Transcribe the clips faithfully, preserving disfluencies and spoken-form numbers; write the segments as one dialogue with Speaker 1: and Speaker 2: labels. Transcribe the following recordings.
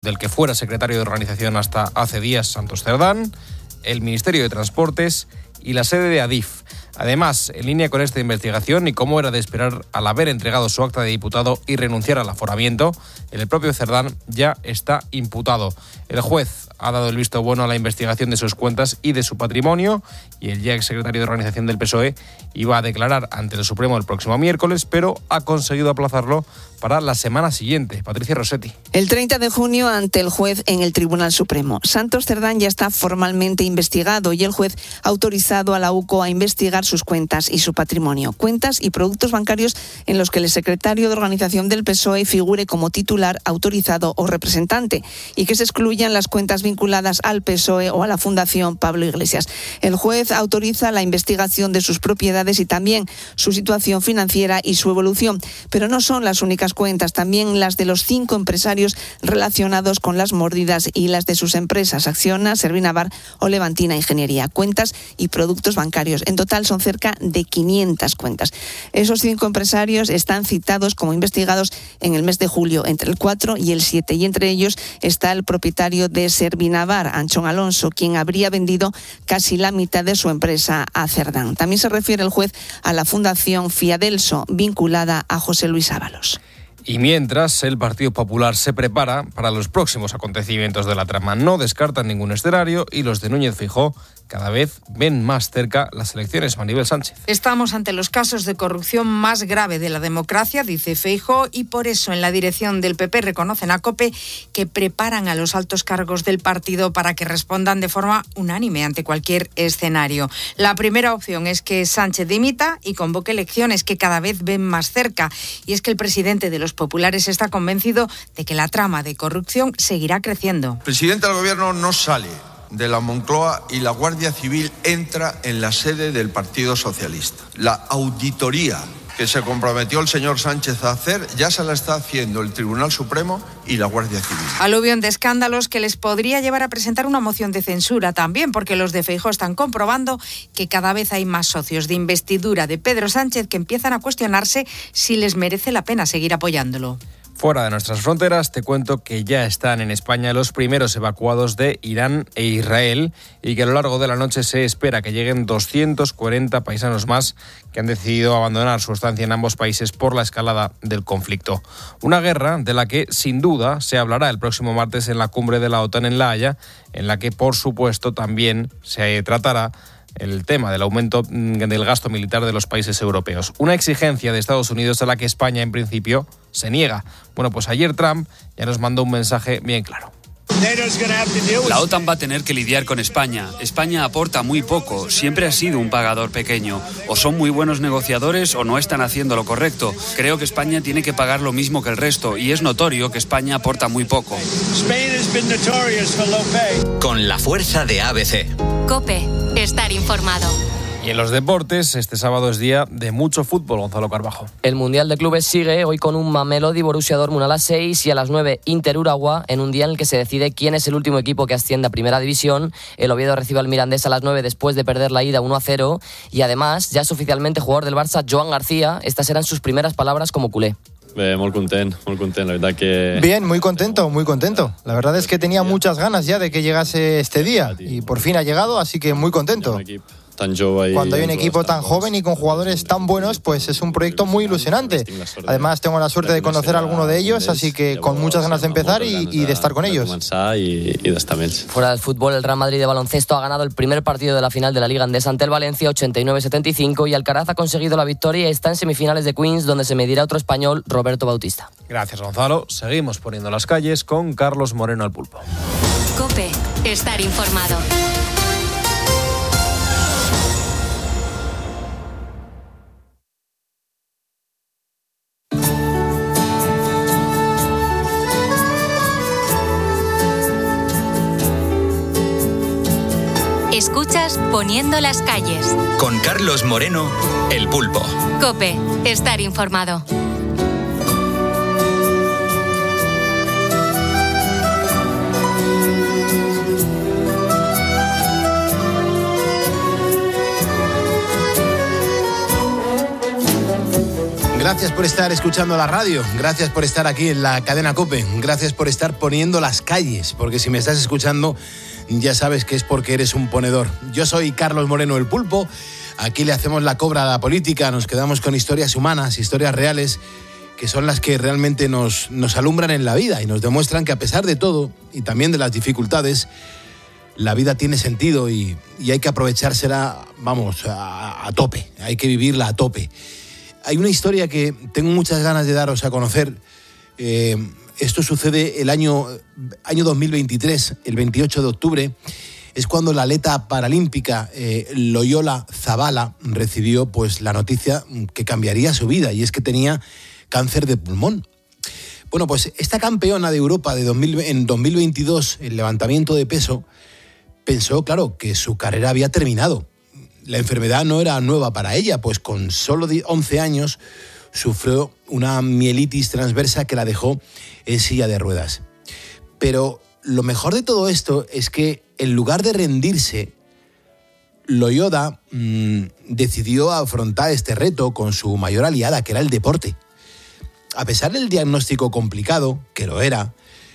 Speaker 1: del que fuera secretario de organización hasta hace días, Santos Cerdán, el Ministerio de Transportes y la sede de Adif. Además, en línea con esta investigación y como era de esperar al haber entregado su acta de diputado y renunciar al aforamiento, el propio Cerdán ya está imputado. El juez ha dado el visto bueno a la investigación de sus cuentas y de su patrimonio, y el ya exsecretario de organización del P S O E iba a declarar ante el Supremo el próximo miércoles, pero ha conseguido aplazarlo para la semana siguiente. Patricia Rossetti.
Speaker 2: El treinta de junio ante el juez en el Tribunal Supremo. Santos Cerdán ya está formalmente investigado y el juez ha autorizado a la U C O a investigar sus cuentas y su patrimonio. Cuentas y productos bancarios en los que el secretario de organización del P S O E figure como titular, autorizado o representante, y que se excluyan las cuentas vinculadas al P S O E o a la Fundación Pablo Iglesias. El juez autoriza la investigación de sus propiedades y también su situación financiera y su evolución, pero no son las únicas cuentas, también las de los cinco empresarios relacionados con las mordidas y las de sus empresas Acciona, Servinavar o Levantina Ingeniería. Cuentas y productos bancarios. En total son cerca de quinientas cuentas. Esos cinco empresarios están citados como investigados en el mes de julio, entre el cuatro y el siete, y entre ellos está el propietario de Servinavar, Anchón Alonso, quien habría vendido casi la mitad de su empresa a Cerdán. También se refiere el juez a la Fundación Fiadelso, vinculada a José Luis Ábalos.
Speaker 1: Y mientras, el Partido Popular se prepara para los próximos acontecimientos de la trama. No descartan ningún escenario y los de Núñez Feijóo cada vez ven más cerca las elecciones. Maribel Sánchez.
Speaker 3: Estamos ante los casos de corrupción más grave de la democracia, dice Feijóo, y por eso en la dirección del P P reconocen a COPE que preparan a los altos cargos del partido para que respondan de forma unánime ante cualquier escenario. La primera opción es que Sánchez dimita y convoque elecciones que cada vez ven más cerca. Y es que el presidente de los populares está convencido de que la trama de corrupción seguirá creciendo.
Speaker 4: El presidente del gobierno no sale de la Moncloa y la Guardia Civil entra en la sede del Partido Socialista. La auditoría que se comprometió el señor Sánchez a hacer ya se la está haciendo el Tribunal Supremo y la Guardia Civil.
Speaker 3: Aluvión de escándalos que les podría llevar a presentar una moción de censura también, porque los de Feijóo están comprobando que cada vez hay más socios de investidura de Pedro Sánchez que empiezan a cuestionarse si les merece la pena seguir apoyándolo.
Speaker 1: Fuera de nuestras fronteras, te cuento que ya están en España los primeros evacuados de Irán e Israel y que a lo largo de la noche se espera que lleguen doscientos cuarenta paisanos más que han decidido abandonar su estancia en ambos países por la escalada del conflicto. Una guerra de la que, sin duda, se hablará el próximo martes en la cumbre de la OTAN en La Haya, en la que, por supuesto, también se tratará el tema del aumento del gasto militar de los países europeos. Una exigencia de Estados Unidos a la que España, en principio, se niega. Bueno, pues ayer Trump ya nos mandó un mensaje bien claro.
Speaker 5: La OTAN va a tener que lidiar con España. España aporta muy poco, siempre ha sido un pagador pequeño. O son muy buenos negociadores o no están haciendo lo correcto. Creo que España tiene que pagar lo mismo que el resto y es notorio que España aporta muy poco.
Speaker 6: Con la fuerza de A B C.
Speaker 7: COPE, estar informado.
Speaker 1: Y en los deportes, este sábado es día de mucho fútbol, Gonzalo Carbajo.
Speaker 8: El Mundial de Clubes sigue hoy con un Mamelodi Borussia Dortmund a las seis y a las nueve Inter Urawa, en un día en el que se decide quién es el último equipo que asciende a Primera División. El Oviedo recibe al Mirandés a las nueve después de perder la ida uno a cero y además ya es oficialmente jugador del Barça Joan García. Estas eran sus primeras palabras como culé.
Speaker 9: Bé, molt content, molt content, la verdad que...
Speaker 10: Bien, muy contento, muy contento. La verdad es que tenía muchas ganas ya de que llegase este día y por fin ha llegado, así que muy contento. Cuando hay un equipo tan joven y con jugadores tan buenos, pues es un proyecto muy ilusionante. Además, tengo la suerte de conocer a alguno de ellos, así que con muchas ganas de empezar y, y de estar con ellos.
Speaker 8: Fuera del fútbol, el Real Madrid de baloncesto ha ganado el primer partido de la final de la Liga Andesa ante el Valencia, ochenta y nueve a setenta y cinco, y Alcaraz ha conseguido la victoria y está en semifinales de Queens, donde se medirá otro español, Roberto Bautista.
Speaker 1: Gracias, Gonzalo. Seguimos poniendo las calles con Carlos Moreno al pulpo.
Speaker 7: COPE, estar informado. Escuchas Poniendo las calles.
Speaker 6: Con Carlos Moreno, el pulpo.
Speaker 7: COPE, estar informado.
Speaker 11: Gracias por estar escuchando la radio, gracias por estar aquí en la cadena COPE, gracias por estar poniendo las calles, porque si me estás escuchando ya sabes que es porque eres un ponedor. Yo soy Carlos Moreno, el Pulpo, aquí le hacemos la cobra a la política, nos quedamos con historias humanas, historias reales, que son las que realmente nos, nos alumbran en la vida y nos demuestran que a pesar de todo y también de las dificultades, la vida tiene sentido y, y hay que aprovechársela, vamos, a, a tope, hay que vivirla a tope. Hay una historia que tengo muchas ganas de daros a conocer. Eh, esto sucede el año, año dos mil veintitrés, el veintiocho de octubre. Es cuando la atleta paralímpica eh, Loyola Zabala recibió pues, la noticia que cambiaría su vida, y es que tenía cáncer de pulmón. Bueno, pues esta campeona de Europa de dos mil, en dos mil veintidós, en levantamiento de peso, pensó, claro, que su carrera había terminado. La enfermedad no era nueva para ella, pues con solo once años sufrió una mielitis transversa que la dejó en silla de ruedas. Pero lo mejor de todo esto es que en lugar de rendirse, Loyola mmm, decidió afrontar este reto con su mayor aliada, que era el deporte. A pesar del diagnóstico complicado, que lo era,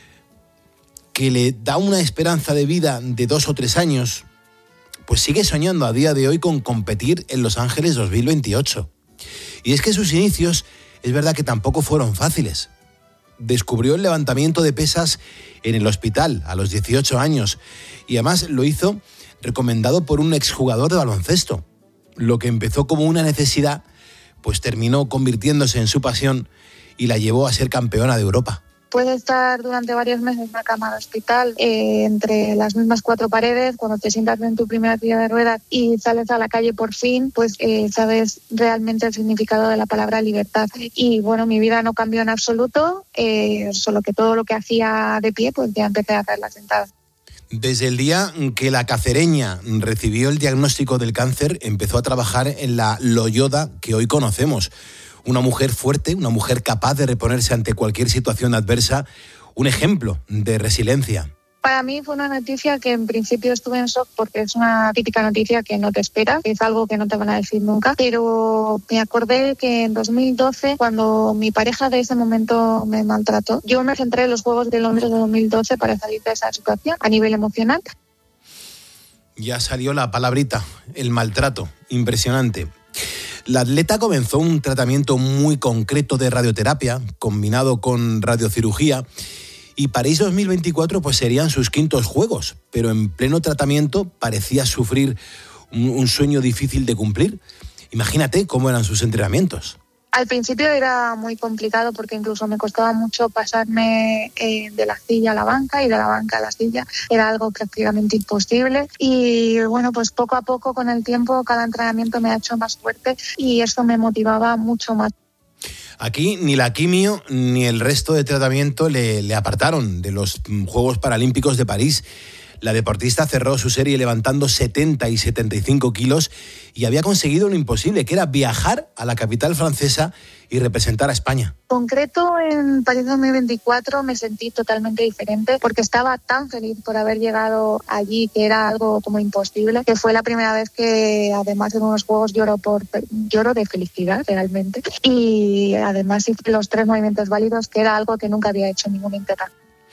Speaker 11: que le da una esperanza de vida de dos o tres años, pues sigue soñando a día de hoy con competir en Los Ángeles dos mil veintiocho. Y es que sus inicios, es verdad que tampoco fueron fáciles. Descubrió el levantamiento de pesas en el hospital a los dieciocho años y además lo hizo recomendado por un exjugador de baloncesto. Lo que empezó como una necesidad, pues terminó convirtiéndose en su pasión y la llevó a ser campeona de Europa.
Speaker 12: Puedes estar durante varios meses en una cama de hospital, eh, entre las mismas cuatro paredes. Cuando te sientas en tu primera silla de ruedas y sales a la calle por fin, pues eh, sabes realmente el significado de la palabra libertad. Y bueno, mi vida no cambió en absoluto, eh, solo que todo lo que hacía de pie, pues ya empecé a hacerla sentada.
Speaker 11: Desde el día que la cacereña recibió el diagnóstico del cáncer, empezó a trabajar en la Loyola que hoy conocemos. Una mujer fuerte, una mujer capaz de reponerse ante cualquier situación adversa, un ejemplo de resiliencia.
Speaker 12: Para mí fue una noticia que en principio estuve en shock porque es una típica noticia que no te esperas, es algo que no te van a decir nunca, pero me acordé que en dos mil doce, cuando mi pareja de ese momento me maltrató, yo me centré en los Juegos de Londres de dos mil doce para salir de esa situación a nivel emocional.
Speaker 11: Ya salió la palabrita, el maltrato, impresionante. La atleta comenzó un tratamiento muy concreto de radioterapia, combinado con radiocirugía, y París dos mil veinticuatro pues serían sus quintos Juegos, pero en pleno tratamiento parecía sufrir un, un sueño difícil de cumplir. Imagínate cómo eran sus entrenamientos.
Speaker 12: Al principio era muy complicado porque incluso me costaba mucho pasarme eh, de la silla a la banca y de la banca a la silla. Era algo prácticamente imposible y bueno, pues poco a poco con el tiempo cada entrenamiento me ha hecho más fuerte y eso me motivaba mucho más.
Speaker 11: Aquí ni la quimio ni el resto de tratamiento le, le apartaron de los Juegos Paralímpicos de París. La deportista cerró su serie levantando setenta y setenta y cinco kilos y había conseguido lo imposible, que era viajar a la capital francesa y representar a España.
Speaker 12: En concreto, en París dos mil veinticuatro me sentí totalmente diferente porque estaba tan feliz por haber llegado allí, que era algo como imposible, que fue la primera vez que además en unos juegos lloro, por, lloro de felicidad realmente. Y además hice los tres movimientos válidos, que era algo que nunca había hecho en ningún internado.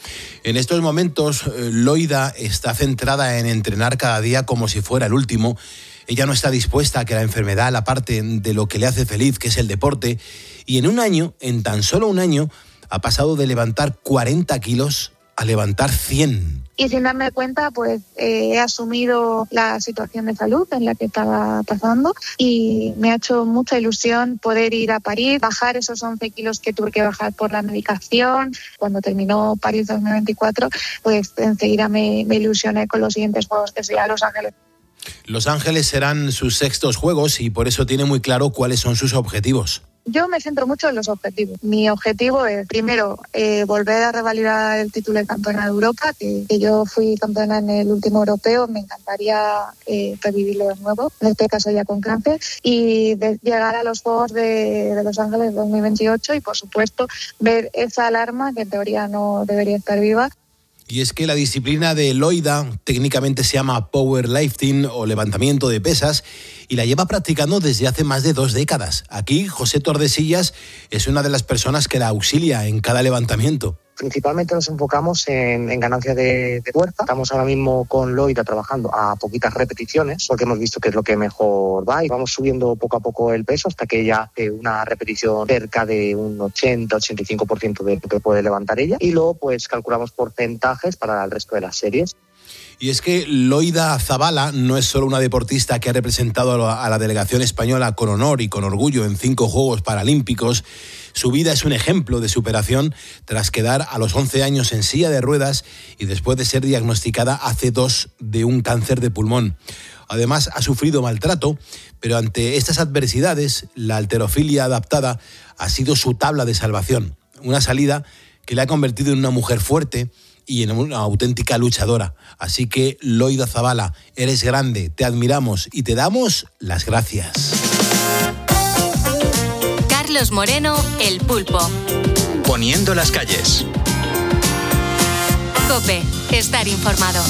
Speaker 11: En estos momentos, Loida está centrada en entrenar cada día como si fuera el último. Ella no está dispuesta a que la enfermedad la parte de lo que le hace feliz, que es el deporte. Y en un año, en tan solo un año, ha pasado de levantar cuarenta kilos a levantar cien.
Speaker 12: Y sin darme cuenta, pues eh, he asumido la situación de salud en la que estaba pasando y me ha hecho mucha ilusión poder ir a París, bajar esos once kilos que tuve que bajar por la medicación. Cuando terminó París dos mil veinticuatro, pues enseguida me, me ilusioné con los siguientes Juegos, que serían Los Ángeles.
Speaker 11: Los Ángeles serán sus sextos Juegos y por eso tiene muy claro cuáles son sus objetivos.
Speaker 12: Yo me centro mucho en los objetivos. Mi objetivo es, primero, eh, volver a revalidar el título de campeona de Europa, que, que yo fui campeona en el último europeo, me encantaría eh, revivirlo de nuevo, en este caso ya con cáncer, y de, llegar a los Juegos de, de Los Ángeles dos mil veintiocho y, por supuesto, ver esa alarma, que en teoría no debería estar viva.
Speaker 11: Y es que la disciplina de Loida técnicamente se llama powerlifting o levantamiento de pesas y la lleva practicando desde hace más de dos décadas. Aquí José Tordesillas es una de las personas que la auxilia en cada levantamiento.
Speaker 13: Principalmente nos enfocamos en, en ganancia de, de fuerza. Estamos ahora mismo con Loida trabajando a poquitas repeticiones porque hemos visto que es lo que mejor va y vamos subiendo poco a poco el peso hasta que ya hace una repetición cerca de un ochenta a ochenta y cinco por ciento de lo que puede levantar ella y luego pues calculamos porcentajes para el resto de las series.
Speaker 11: Y es que Loida Zabala no es solo una deportista que ha representado a la delegación española con honor y con orgullo en cinco Juegos Paralímpicos. Su vida es un ejemplo de superación tras quedar a los once años en silla de ruedas y después de ser diagnosticada hace dos de un cáncer de pulmón. Además, ha sufrido maltrato, pero ante estas adversidades, la halterofilia adaptada ha sido su tabla de salvación. Una salida que le ha convertido en una mujer fuerte y en una auténtica luchadora. Así que, Loida Zabala, eres grande, te admiramos y te damos las gracias.
Speaker 7: Carlos Moreno, El Pulpo.
Speaker 6: Poniendo las calles.
Speaker 7: COPE, estar informado.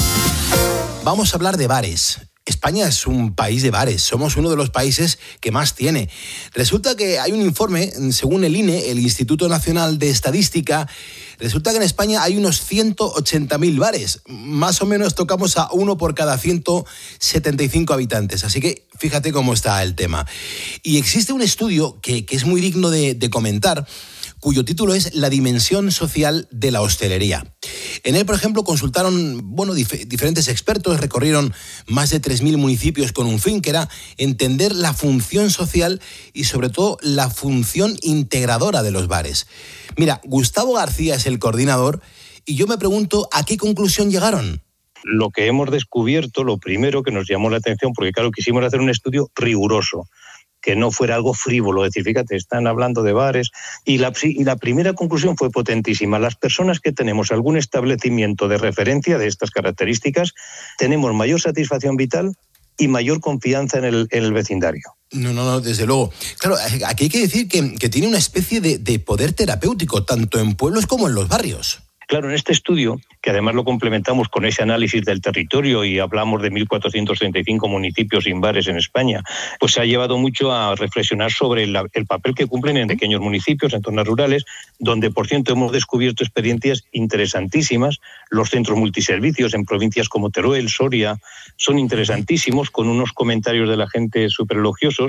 Speaker 11: Vamos a hablar de bares. España es un país de bares, somos uno de los países que más tiene. Resulta que hay un informe, según el I N E, el Instituto Nacional de Estadística, resulta que en España hay unos ciento ochenta mil bares, más o menos tocamos a uno por cada ciento setenta y cinco habitantes, así que fíjate cómo está el tema. Y existe un estudio que, que es muy digno de, de comentar, cuyo título es La dimensión social de la hostelería. En él, por ejemplo, consultaron bueno, dif- diferentes expertos, recorrieron más de tres mil municipios con un fin que era entender la función social y sobre todo la función integradora de los bares. Mira, Gustavo García es el coordinador y yo me pregunto ¿a qué conclusión llegaron?
Speaker 14: Lo que hemos descubierto, lo primero que nos llamó la atención, porque claro, quisimos hacer un estudio riguroso, que no fuera algo frívolo, es decir, fíjate, están hablando de bares, y la, y la primera conclusión fue potentísima. Las personas que tenemos algún establecimiento de referencia de estas características, tenemos mayor satisfacción vital y mayor confianza en el, en el vecindario.
Speaker 11: No, no, no, desde luego. Claro, aquí hay que decir que, que tiene una especie de, de poder terapéutico, tanto en pueblos como en los barrios.
Speaker 14: Claro, en este estudio, que además lo complementamos con ese análisis del territorio y hablamos de mil cuatrocientos treinta y cinco municipios sin bares en España, pues se ha llevado mucho a reflexionar sobre la, el papel que cumplen en pequeños municipios, en zonas rurales, donde, por cierto, hemos descubierto experiencias interesantísimas. Los centros multiservicios en provincias como Teruel, Soria, son interesantísimos, con unos comentarios de la gente súper elogiosos.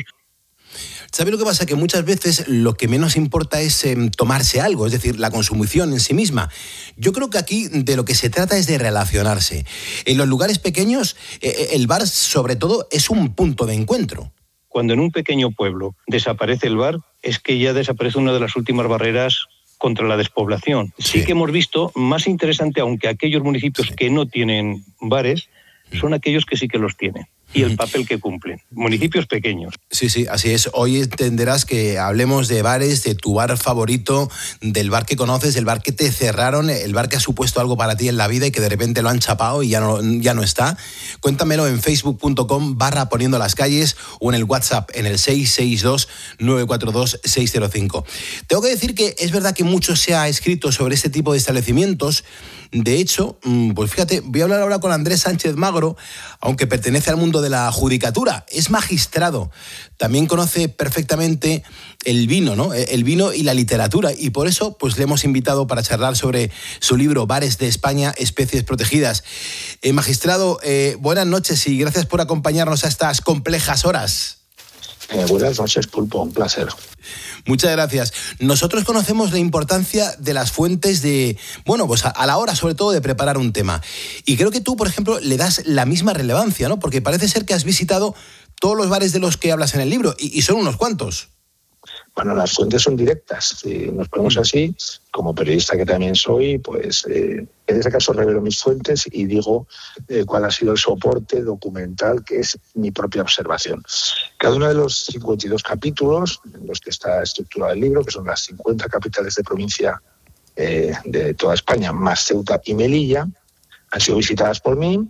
Speaker 11: ¿Sabe lo que pasa? Que muchas veces lo que menos importa es eh, tomarse algo, es decir, la consumición en sí misma. Yo creo que aquí de lo que se trata es de relacionarse. En los lugares pequeños, eh, el bar, sobre todo, es un punto de encuentro.
Speaker 14: Cuando en un pequeño pueblo desaparece el bar, es que ya desaparece una de las últimas barreras contra la despoblación. Sí, sí que hemos visto, más interesante, aunque aquellos municipios que no tienen bares, son aquellos que sí que los tienen. Y el papel que cumplen. Municipios pequeños.
Speaker 11: Sí, sí, así es. Hoy entenderás que hablemos de bares, de tu bar favorito, del bar que conoces, del bar que te cerraron, el bar que ha supuesto algo para ti en la vida y que de repente lo han chapado y ya no, ya no está. Cuéntamelo en facebook.com barra poniendo las calles o en el WhatsApp en el seis seis dos nueve cuatro dos seis cero cinco. Tengo que decir que es verdad que mucho se ha escrito sobre este tipo de establecimientos. De hecho, pues fíjate, voy a hablar ahora con Andrés Sánchez Magro, aunque pertenece al mundo de la judicatura, es magistrado, también conoce perfectamente el vino, ¿no? El vino y la literatura, y por eso pues le hemos invitado para charlar sobre su libro Bares de España, especies protegidas. Eh, magistrado, eh, buenas noches y gracias por acompañarnos a estas complejas horas.
Speaker 15: Eh, buenas noches, Pulpo, un placer.
Speaker 11: Muchas gracias. Nosotros conocemos la importancia de las fuentes de, bueno, pues a, a la hora sobre todo de preparar un tema. Y creo que tú, por ejemplo, le das la misma relevancia, ¿no? Porque parece ser que has visitado todos los bares de los que hablas en el libro, y, y son unos cuantos.
Speaker 15: Bueno, las fuentes son directas. Si nos ponemos así, como periodista que también soy, pues eh, en este caso revelo mis fuentes y digo eh, cuál ha sido el soporte documental que es mi propia observación. Cada uno de los cincuenta y dos capítulos en los que está estructurado el libro, que son las cincuenta capitales de provincia eh, de toda España, más Ceuta y Melilla, han sido visitadas por mí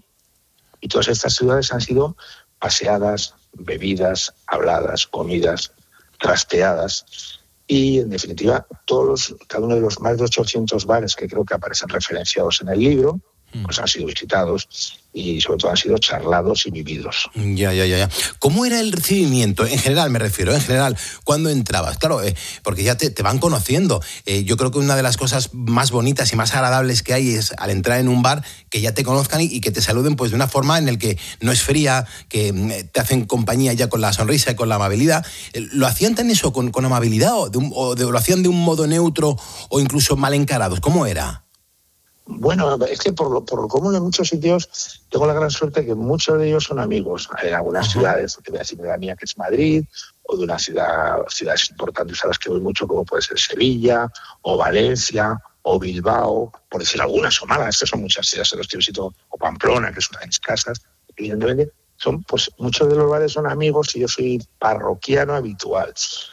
Speaker 15: y todas estas ciudades han sido paseadas, bebidas, habladas, comidas, trasteadas Y, en definitiva, todos los, cada uno de los más de ochocientos bares que creo que aparecen referenciados en el libro, pues han sido visitados y sobre todo han sido charlados y vividos.
Speaker 11: Ya, ya, ya, ya. ¿Cómo era el recibimiento? En general me refiero, en general, cuando entrabas. Claro, eh, porque ya te, te van conociendo. Eh, yo creo que una de las cosas más bonitas y más agradables que hay es al entrar en un bar que ya te conozcan y, y que te saluden pues de una forma en la que no es fría, que eh, te hacen compañía ya con la sonrisa y con la amabilidad. Eh, ¿Lo hacían tan eso, con, con amabilidad o, de un, o de, lo hacían de un modo neutro o incluso mal encarados? ¿Cómo era?
Speaker 15: Bueno, es que por lo, por lo común en muchos sitios tengo la gran suerte que muchos de ellos son amigos. En algunas uh-huh. ciudades, te voy a decir de la mía que es Madrid, o de una ciudad, ciudades importantes a las que voy mucho, como puede ser Sevilla, o Valencia, o Bilbao, por decir algunas, o Málaga, estas son muchas ciudades en las que visito, o Pamplona, que es una de mis casas, evidentemente, son, pues muchos de los bares son amigos y yo soy parroquiano habitual.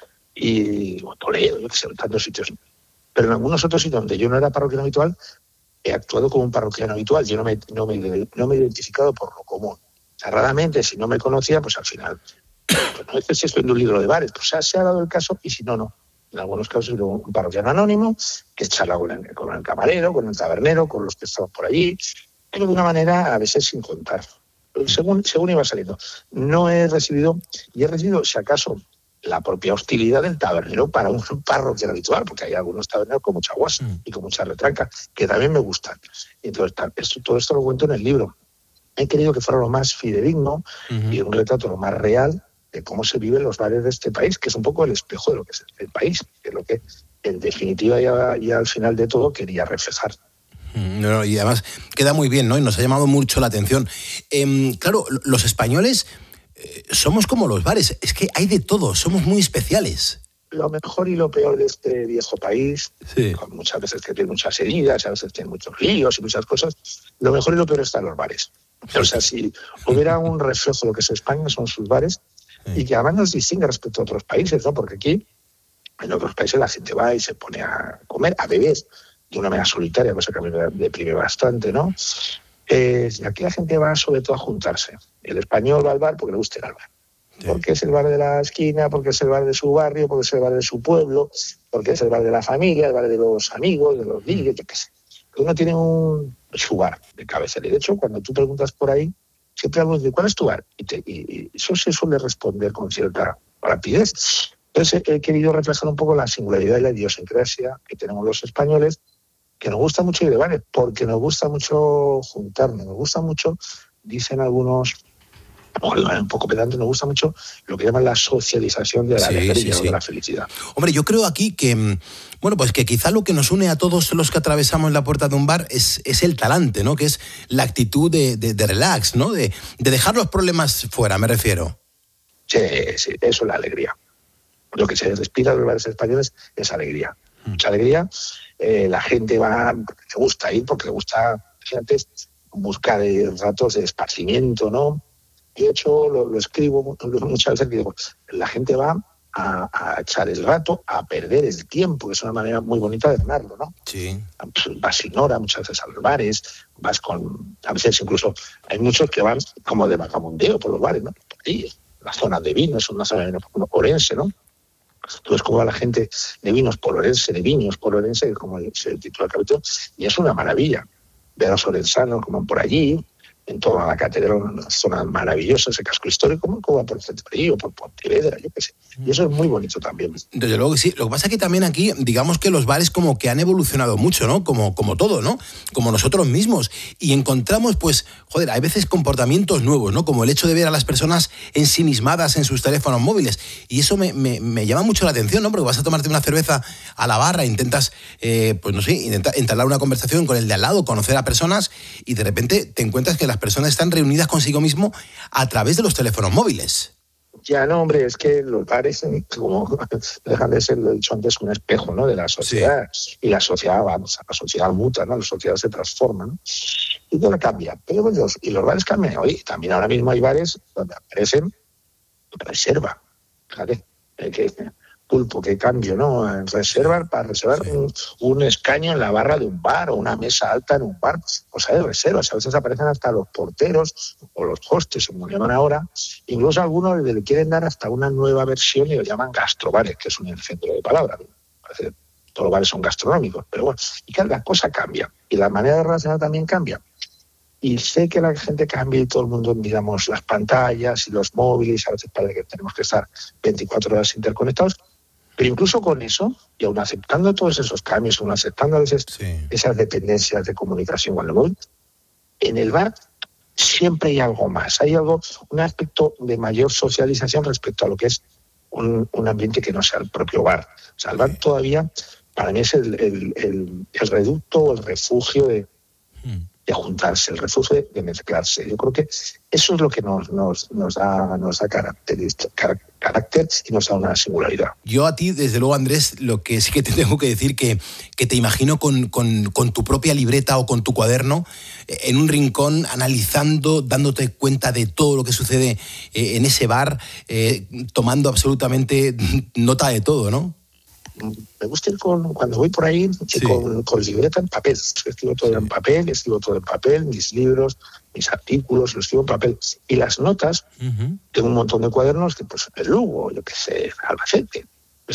Speaker 15: Y o Toledo, yo que sé, en tantos sitios. Pero en algunos otros sitios donde yo no era parroquiano habitual, he actuado como un parroquiano habitual. Yo no me, no me, no me he identificado por lo común. O sea, raramente, si no me conocía, pues al final, pues no es que si estoy en un libro de bares, pues se ha, se ha dado el caso y si no, no. En algunos casos he sido un parroquiano anónimo, que charla con el, con el camarero, con el tabernero, con los que estaban por allí, pero de una manera a veces sin contar. Según, según iba saliendo. No he recibido, y he recibido, si acaso, la propia hostilidad del tabernero para un parroquiano habitual, porque hay algunos taberneros con mucha guasa mm. y con mucha retranca, que también me gustan. Entonces, esto, todo esto lo cuento en el libro. He querido que fuera lo más fidedigno uh-huh. y un retrato lo más real de cómo se viven los bares de este país, que es un poco el espejo de lo que es el país, que es lo que, en definitiva, ya, ya al final de todo quería reflejar.
Speaker 11: No, no, y además queda muy bien, ¿no? Y nos ha llamado mucho la atención. Eh, claro, los españoles somos como los bares, es que hay de todo, somos muy especiales.
Speaker 15: Lo mejor y lo peor de este viejo país, sí. con muchas veces que tiene muchas heridas, a veces tiene muchos líos y muchas cosas, lo mejor y lo peor están los bares. O sea, si hubiera un reflejo de lo que es España, son sus bares, sí. y que además nos distingue respecto a otros países, ¿no? Porque aquí, en otros países, la gente va y se pone a comer, a beber, de una manera solitaria, cosa que a mí me deprime bastante, ¿no? Eh, y aquí la gente va sobre todo a juntarse. El español va al bar porque le gusta ir al bar. Sí. Porque es el bar de la esquina, porque es el bar de su barrio, porque es el bar de su pueblo, porque es el bar de la familia, el bar de los amigos, de los niños, yo qué sé. Uno tiene un, su bar de cabecera. Y de hecho, cuando tú preguntas por ahí, siempre alguien dice, ¿cuál es tu bar? Y, te, y, y eso se suele responder con cierta rapidez. Entonces he querido reflejar un poco la singularidad y la idiosincrasia que tenemos los españoles, que nos gusta mucho ir de bares, porque nos gusta mucho juntarnos, nos gusta mucho, dicen algunos, un poco pedante, nos gusta mucho lo que llaman la socialización de la
Speaker 11: sí,
Speaker 15: alegría
Speaker 11: sí, sí.
Speaker 15: o de la felicidad.
Speaker 11: Hombre, yo creo aquí que, bueno, pues que quizá lo que nos une a todos los que atravesamos la puerta de un bar es, es el talante, ¿no? Que es la actitud de, de, de relax, ¿no? De, de dejar los problemas fuera, me refiero.
Speaker 15: Sí, sí, eso es la alegría. Lo que se respira en los bares españoles es alegría. Mucha alegría. Eh, la gente va, le gusta ir porque le gusta, fíjate, buscar ratos de esparcimiento, ¿no? De hecho, lo, lo escribo muchas veces que digo, la gente va a, a echar el rato, a perder el tiempo, que es una manera muy bonita de ganarlo, ¿no?
Speaker 11: Sí.
Speaker 15: Vas sin hora muchas veces a los bares, vas con, a veces incluso, hay muchos que van como de vagabundeo por los bares, ¿no? Por ahí, la zona de vino, es una zona de vino orense, ¿no? Tú ves cómo va la gente de vinos por Orense, de viños por Orense, como se titula el capítulo, y es una maravilla ver a los orensanos como van por allí, en toda la catedral, una zona maravillosa, ese casco histórico, como va por el centro o por Pontevedra, yo qué sé. Y eso es muy bonito también.
Speaker 11: Desde luego que sí. Lo que pasa es que también aquí, digamos que los bares como que han evolucionado mucho, ¿no? Como, como todo, ¿no? Como nosotros mismos. Y encontramos, pues, joder, hay veces comportamientos nuevos, ¿no? Como el hecho de ver a las personas ensimismadas en sus teléfonos móviles. Y eso me, me, me llama mucho la atención, ¿no? Porque vas a tomarte una cerveza a la barra, intentas, eh, pues no sé, intentar entablar una conversación con el de al lado, conocer a personas, y de repente te encuentras que las personas están reunidas consigo mismo a través de los teléfonos móviles.
Speaker 15: Ya no, hombre, es que los bares, como dejan de ser, lo he dicho antes, un espejo, ¿no? De la sociedad. Sí. Y la sociedad, vamos, la sociedad muta, ¿no? La sociedad se transforma, ¿no? Y todo cambia. Pero los, y los bares cambian. Oye, también ahora mismo hay bares donde aparecen reserva. Fíjate, que Pulpo, qué cambio, ¿no? Reservar para reservar sí. un, un escaño en la barra de un bar o una mesa alta en un bar, pues hay reservas, a veces aparecen hasta los porteros o los hostes, como llaman ahora, incluso algunos le quieren dar hasta una nueva versión y lo llaman gastrobares, que es un centro de palabras, parece, todos los bares son gastronómicos, pero bueno, y que la cosa cambia, y la manera de relacionar también cambia. Y sé que la gente cambia y todo el mundo miramos las pantallas y los móviles, a veces parece que tenemos que estar veinticuatro horas interconectados, pero incluso con eso, y aún aceptando todos esos cambios, aún aceptando a veces sí. esas dependencias de comunicación con el móvil, en el bar siempre hay algo más, hay algo, un aspecto de mayor socialización respecto a lo que es un, un ambiente que no sea el propio bar. O sea, el bar todavía, para mí, es el, el, el, el reducto o el refugio de, de juntarse, el refugio de, de mezclarse. Yo creo que eso es lo que nos, nos, nos da, nos da carácter, carácter y nos da una singularidad.
Speaker 11: Yo a ti, desde luego, Andrés, lo que sí que te tengo que decir que, que te imagino con, con, con tu propia libreta o con tu cuaderno en un rincón, analizando, dándote cuenta de todo lo que sucede eh, en ese bar, eh, tomando absolutamente nota de todo, ¿no?
Speaker 15: Me gusta ir con, cuando voy por ahí, sí. con, con libreta en papel. Escribo todo sí. en papel, escribo todo en papel, mis libros, mis artículos, los escribo en papel. Y las notas, uh-huh. tengo un montón de cuadernos que, pues, el Lugo, yo qué sé, Albacete.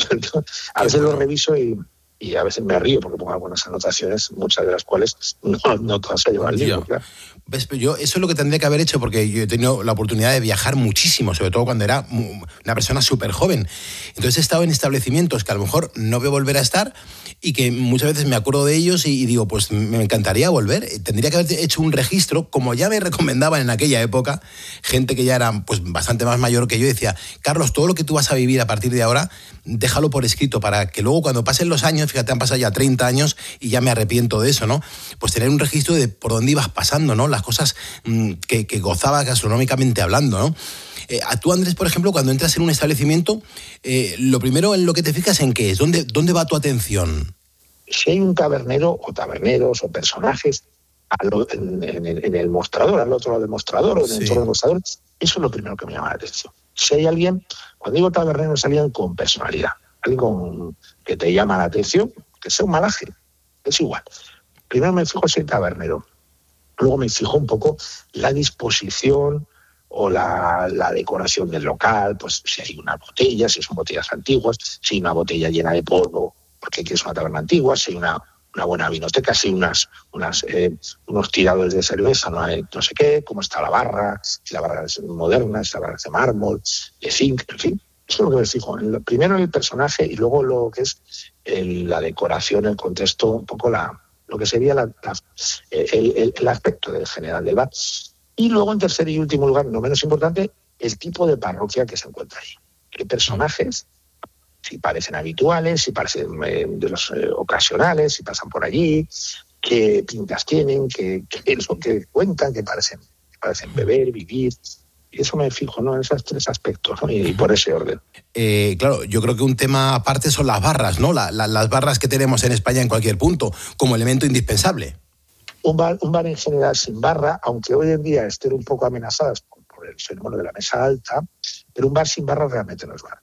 Speaker 15: A veces bueno. lo reviso y, y a veces me río porque pongo algunas anotaciones, muchas de las cuales no, no todas se llevan al libro, claro.
Speaker 11: ¿Ves? Yo, eso es lo que tendría que haber hecho, porque yo he tenido la oportunidad de viajar muchísimo, sobre todo cuando era una persona súper joven. Entonces he estado en establecimientos que a lo mejor no voy a volver a estar y que muchas veces me acuerdo de ellos y, y digo, pues me encantaría volver. Tendría que haber hecho un registro, como ya me recomendaban en aquella época, gente que ya era pues bastante más mayor que yo, decía, Carlos, todo lo que tú vas a vivir a partir de ahora, déjalo por escrito para que luego cuando pasen los años, fíjate, han pasado ya treinta años y ya me arrepiento de eso, ¿no? Pues tener un registro de por dónde ibas pasando, ¿no? Las cosas mmm, que, que gozabas gastronómicamente hablando, ¿no? Eh, a tú, Andrés, por ejemplo, cuando entras en un establecimiento, eh, lo primero en lo que te fijas en qué es, ¿dónde, dónde va tu atención?
Speaker 15: Si hay un tabernero o taberneros o personajes lo, en, en, en el mostrador, al otro lado del mostrador o en el sí. entorno del mostrador, eso es lo primero que me llama la atención. Si hay alguien, cuando digo tabernero, es alguien con personalidad, alguien con, que te llama la atención, que sea un malaje, es igual. Primero me fijo si hay tabernero, luego me fijo un poco la disposición o la, la decoración del local, pues si hay una botella, si son botellas antiguas, si hay una botella llena de polvo, porque aquí es una taberna antigua, si hay una, una buena vinoteca, si hay unas, unas, eh, unos tiradores de cerveza, no, hay, no sé qué, cómo está la barra, si la barra es moderna, si la barra es de mármol, de zinc, en fin. Eso es lo que me fijo. En lo, primero en el personaje y luego lo que es el, la decoración, el contexto, un poco la, lo que sería la, la, el, el, el aspecto del general del bar. Y luego, en tercer y último lugar, no menos importante, el tipo de parroquia que se encuentra ahí. ¿Qué personajes? Si parecen habituales, si parecen eh, de los eh, ocasionales, si pasan por allí, qué pintas tienen, qué, qué es lo que cuentan, qué parecen, qué parecen beber, vivir. Y eso me fijo, ¿no? En esos tres aspectos, ¿no? Y, y por ese orden.
Speaker 11: Eh, claro, yo creo que un tema aparte son las barras, ¿no? La, la, las barras que tenemos en España en cualquier punto, como elemento indispensable.
Speaker 15: Un bar, un bar en general sin barra, aunque hoy en día estén un poco amenazadas por, por el fenómeno de la mesa alta, pero un bar sin barra realmente no es bar.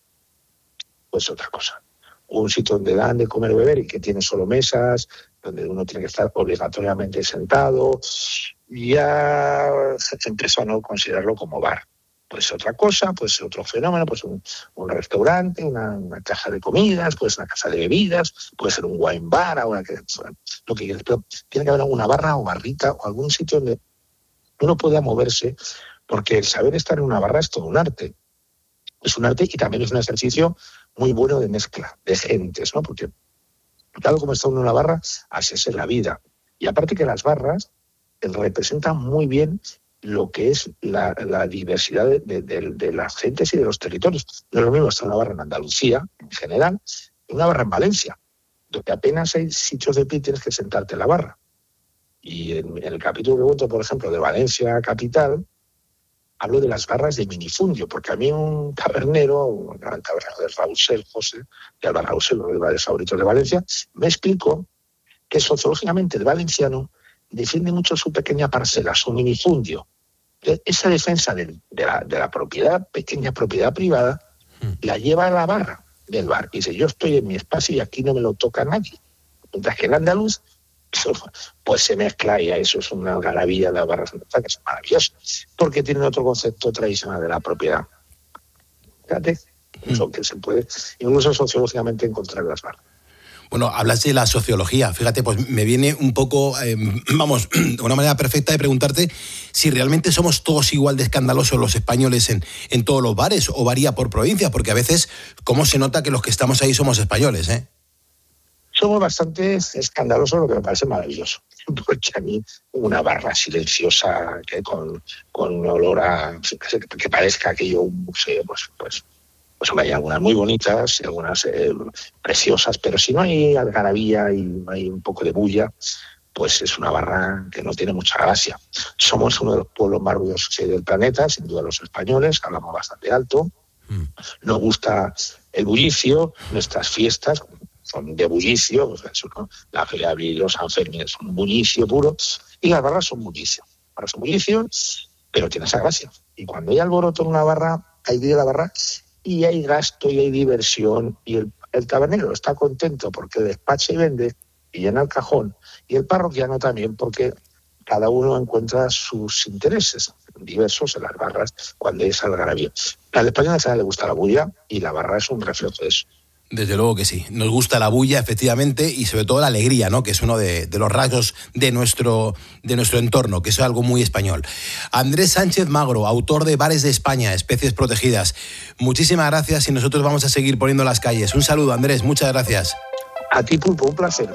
Speaker 15: Pues otra cosa. Un sitio donde dan de comer o beber y que tiene solo mesas, donde uno tiene que estar obligatoriamente sentado, ya se empezó a no considerarlo como bar. Puede ser otra cosa, puede ser otro fenómeno, puede ser un, un restaurante, una, una caja de comidas, puede ser una casa de bebidas, puede ser un wine bar, ahora que, lo que quieras, pero tiene que haber alguna barra o barrita o algún sitio donde uno pueda moverse, porque el saber estar en una barra es todo un arte. Es un arte y también es un ejercicio muy bueno de mezcla de gentes, ¿no? Porque claro, como está uno en una barra, así es en la vida. Y aparte que las barras representan muy bien lo que es la, la diversidad de, de, de, de las gentes y de los territorios. No es lo mismo estar en una barra en Andalucía, en general, que una barra en Valencia, donde apenas hay sitios de pie, tienes que sentarte en la barra. Y en, en el capítulo que cuento, por ejemplo, de Valencia capital, hablo de las barras de minifundio, porque a mí un tabernero, un gran tabernero de Rausel, José, de Alba Rausel, uno de los bares favoritos de Valencia, me explicó que sociológicamente el valenciano defiende mucho su pequeña parcela, su minifundio. Esa defensa de, de, la, de la propiedad, pequeña propiedad privada, mm. la lleva a la barra. del bar. Y dice, yo estoy en mi espacio y aquí no me lo toca nadie. Mientras que el andaluz, pues se mezcla y a eso es una algarabía de las barras que es maravillosa, porque tienen otro concepto tradicional de la propiedad. Fíjate, eso que se puede, incluso sociológicamente, encontrar las barras.
Speaker 11: Bueno, hablas de la sociología. Fíjate, pues me viene un poco, eh, vamos, una manera perfecta de preguntarte si realmente somos todos igual de escandalosos los españoles en, en todos los bares, o varía por provincia, porque a veces, ¿cómo se nota que los que estamos ahí somos españoles, eh?
Speaker 15: Somos bastante escandalosos, lo que me parece maravilloso. Porque a mí una barra silenciosa que con, con olor a... que, que parezca aquello un museo, pues... pues Pues hay algunas muy bonitas, algunas eh, preciosas, pero si no hay algarabía y no hay un poco de bulla, pues es una barra que no tiene mucha gracia. Somos uno de los pueblos más ruidosos del planeta, sin duda los españoles, hablamos bastante alto. Mm. Nos gusta el bullicio, nuestras fiestas son de bullicio, o sea, eso, ¿no? La Feria de Abril, los Sanfermines son bullicio puro, y las barras son bullicio. Las barras son bullicio, pero tiene esa gracia. Y cuando hay alboroto en una barra, hay día la barra, y hay gasto y hay diversión, y el, el tabernero está contento porque despacha y vende y llena el cajón, y el parroquiano también porque cada uno encuentra sus intereses diversos en las barras cuando es algarabía. Al español le gusta la bulla y la barra es un reflejo de eso.
Speaker 11: Desde luego que sí. Nos gusta la bulla, efectivamente, y sobre todo la alegría, ¿no? Que es uno de, de los rasgos de nuestro, de nuestro entorno, que es algo muy español. Andrés Sánchez Magro, autor de Bares de España, Especies Protegidas. Muchísimas gracias y nosotros vamos a seguir poniendo las calles. Un saludo, Andrés. Muchas gracias.
Speaker 15: A ti, Pulpo, un placer.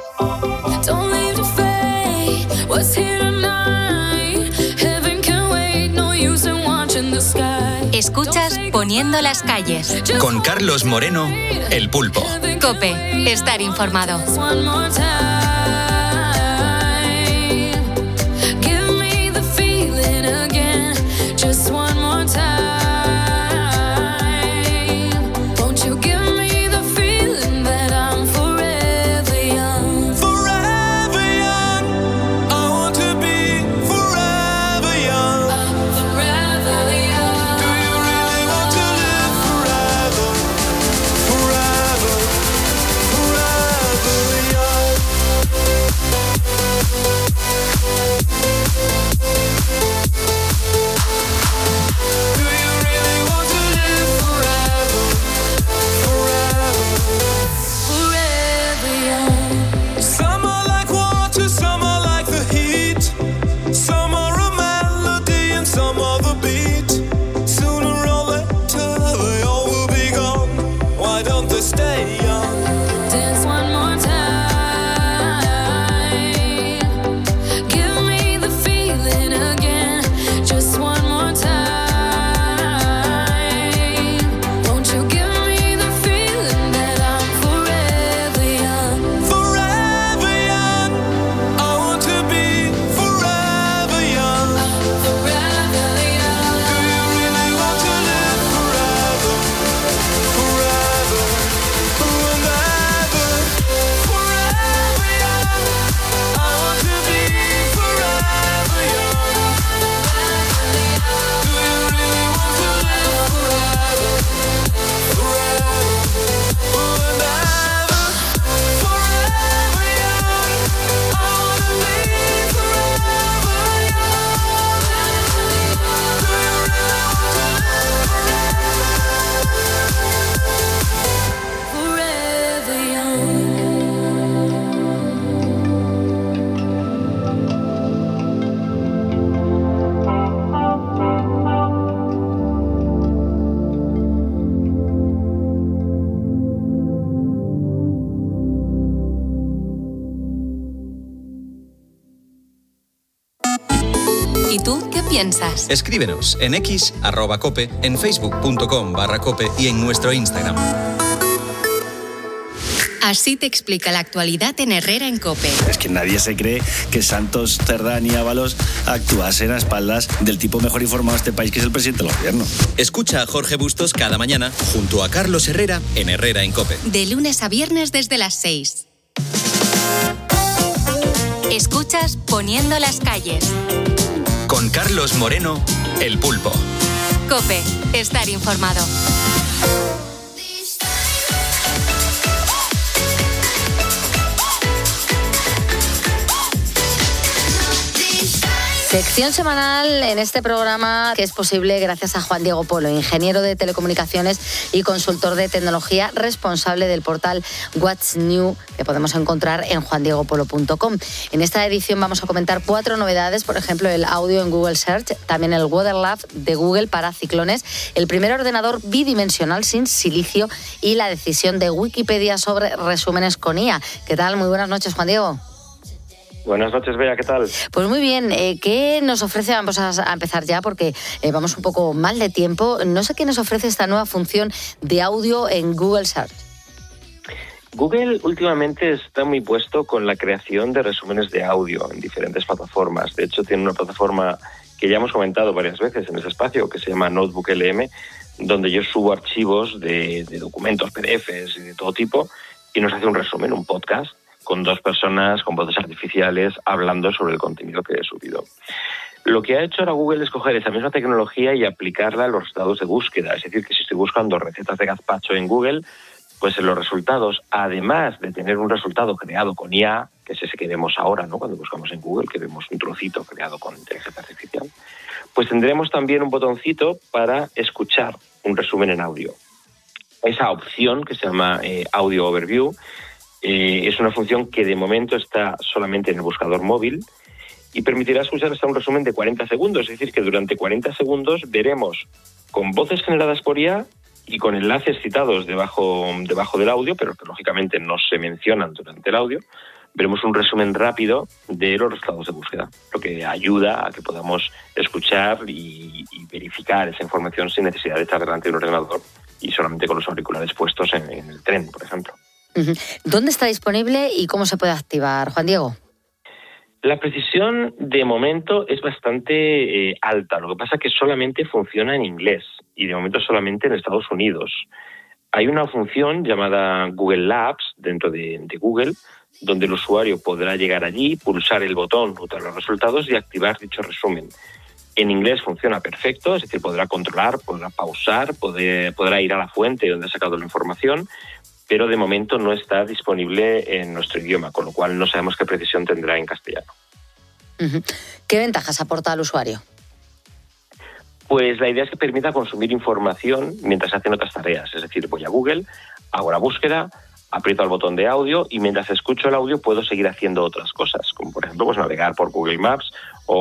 Speaker 7: Escuchas Poniendo las calles.
Speaker 6: Con Carlos Moreno, El Pulpo.
Speaker 7: COPE. Estar informado. ¿Y tú qué piensas?
Speaker 6: Escríbenos en X, arroba cope, en facebook.com barra cope y en nuestro Instagram.
Speaker 7: Así te explica la actualidad en Herrera en COPE.
Speaker 16: Es que nadie se cree que Santos, Cerdán y Ábalos actuasen a espaldas del tipo mejor informado de este país, que es el presidente del gobierno.
Speaker 6: Escucha a Jorge Bustos cada mañana junto a Carlos Herrera en Herrera en COPE.
Speaker 7: De lunes a viernes desde las seis. Escuchas Poniendo las calles.
Speaker 6: Con Carlos Moreno, El Pulpo.
Speaker 7: COPE. Estar informado.
Speaker 17: Sección semanal en este programa que es posible gracias a Juan Diego Polo, ingeniero de telecomunicaciones y consultor de tecnología, responsable del portal What's New, que podemos encontrar en juan diego polo punto com. En esta edición vamos a comentar cuatro novedades, por ejemplo, el audio en Google Search, también el Weather Lab de Google para ciclones, el primer ordenador bidimensional sin silicio y la decisión de Wikipedia sobre resúmenes con I A. ¿Qué tal? Muy buenas noches, Juan Diego.
Speaker 18: Buenas noches, Bea, ¿qué tal?
Speaker 17: Pues muy bien, eh, ¿qué nos ofrece? Vamos a, a empezar ya porque eh, vamos un poco mal de tiempo. No sé qué nos ofrece esta nueva función de audio en Google Search.
Speaker 18: Google últimamente está muy puesto con la creación de resúmenes de audio en diferentes plataformas. De hecho, tiene una plataforma que ya hemos comentado varias veces en ese espacio, que se llama Notebook L M, donde yo subo archivos de, de documentos, P D Fs y de todo tipo, y nos hace un resumen, un podcast, con dos personas con voces artificiales hablando sobre el contenido que he subido. Lo que ha hecho ahora Google es coger esa misma tecnología y aplicarla a los resultados de búsqueda. Es decir, que si estoy buscando recetas de gazpacho en Google, pues en los resultados, además de tener un resultado creado con I A, que es ese que vemos ahora, ¿no?, cuando buscamos en Google, que vemos un trocito creado con inteligencia artificial, pues tendremos también un botoncito para escuchar un resumen en audio. Esa opción, que se llama eh, Audio Overview, Eh, es una función que de momento está solamente en el buscador móvil y permitirá escuchar hasta un resumen de cuarenta segundos. Es decir, que durante cuarenta segundos veremos con voces generadas por I A y con enlaces citados debajo, debajo del audio, pero que lógicamente no se mencionan durante el audio, veremos un resumen rápido de los resultados de búsqueda, lo que ayuda a que podamos escuchar y, y verificar esa información sin necesidad de estar delante de un ordenador y solamente con los auriculares puestos en, en el tren, por ejemplo.
Speaker 17: ¿Dónde está disponible y cómo se puede activar, Juan Diego?
Speaker 18: La precisión de momento es bastante eh, alta. Lo que pasa es que solamente funciona en inglés y de momento solamente en Estados Unidos. Hay una función llamada Google Labs dentro de, de Google, donde el usuario podrá llegar allí, pulsar el botón junto los resultados y activar dicho resumen. En inglés funciona perfecto, es decir, podrá controlar, podrá pausar, poder, podrá ir a la fuente donde ha sacado la información, pero de momento no está disponible en nuestro idioma, con lo cual no sabemos qué precisión tendrá en castellano.
Speaker 17: Uh-huh. ¿Qué ventajas aporta al usuario?
Speaker 18: Pues la idea es que permita consumir información mientras hacen otras tareas. Es decir, voy a Google, hago la búsqueda, aprieto el botón de audio y mientras escucho el audio puedo seguir haciendo otras cosas, como por ejemplo pues navegar por Google Maps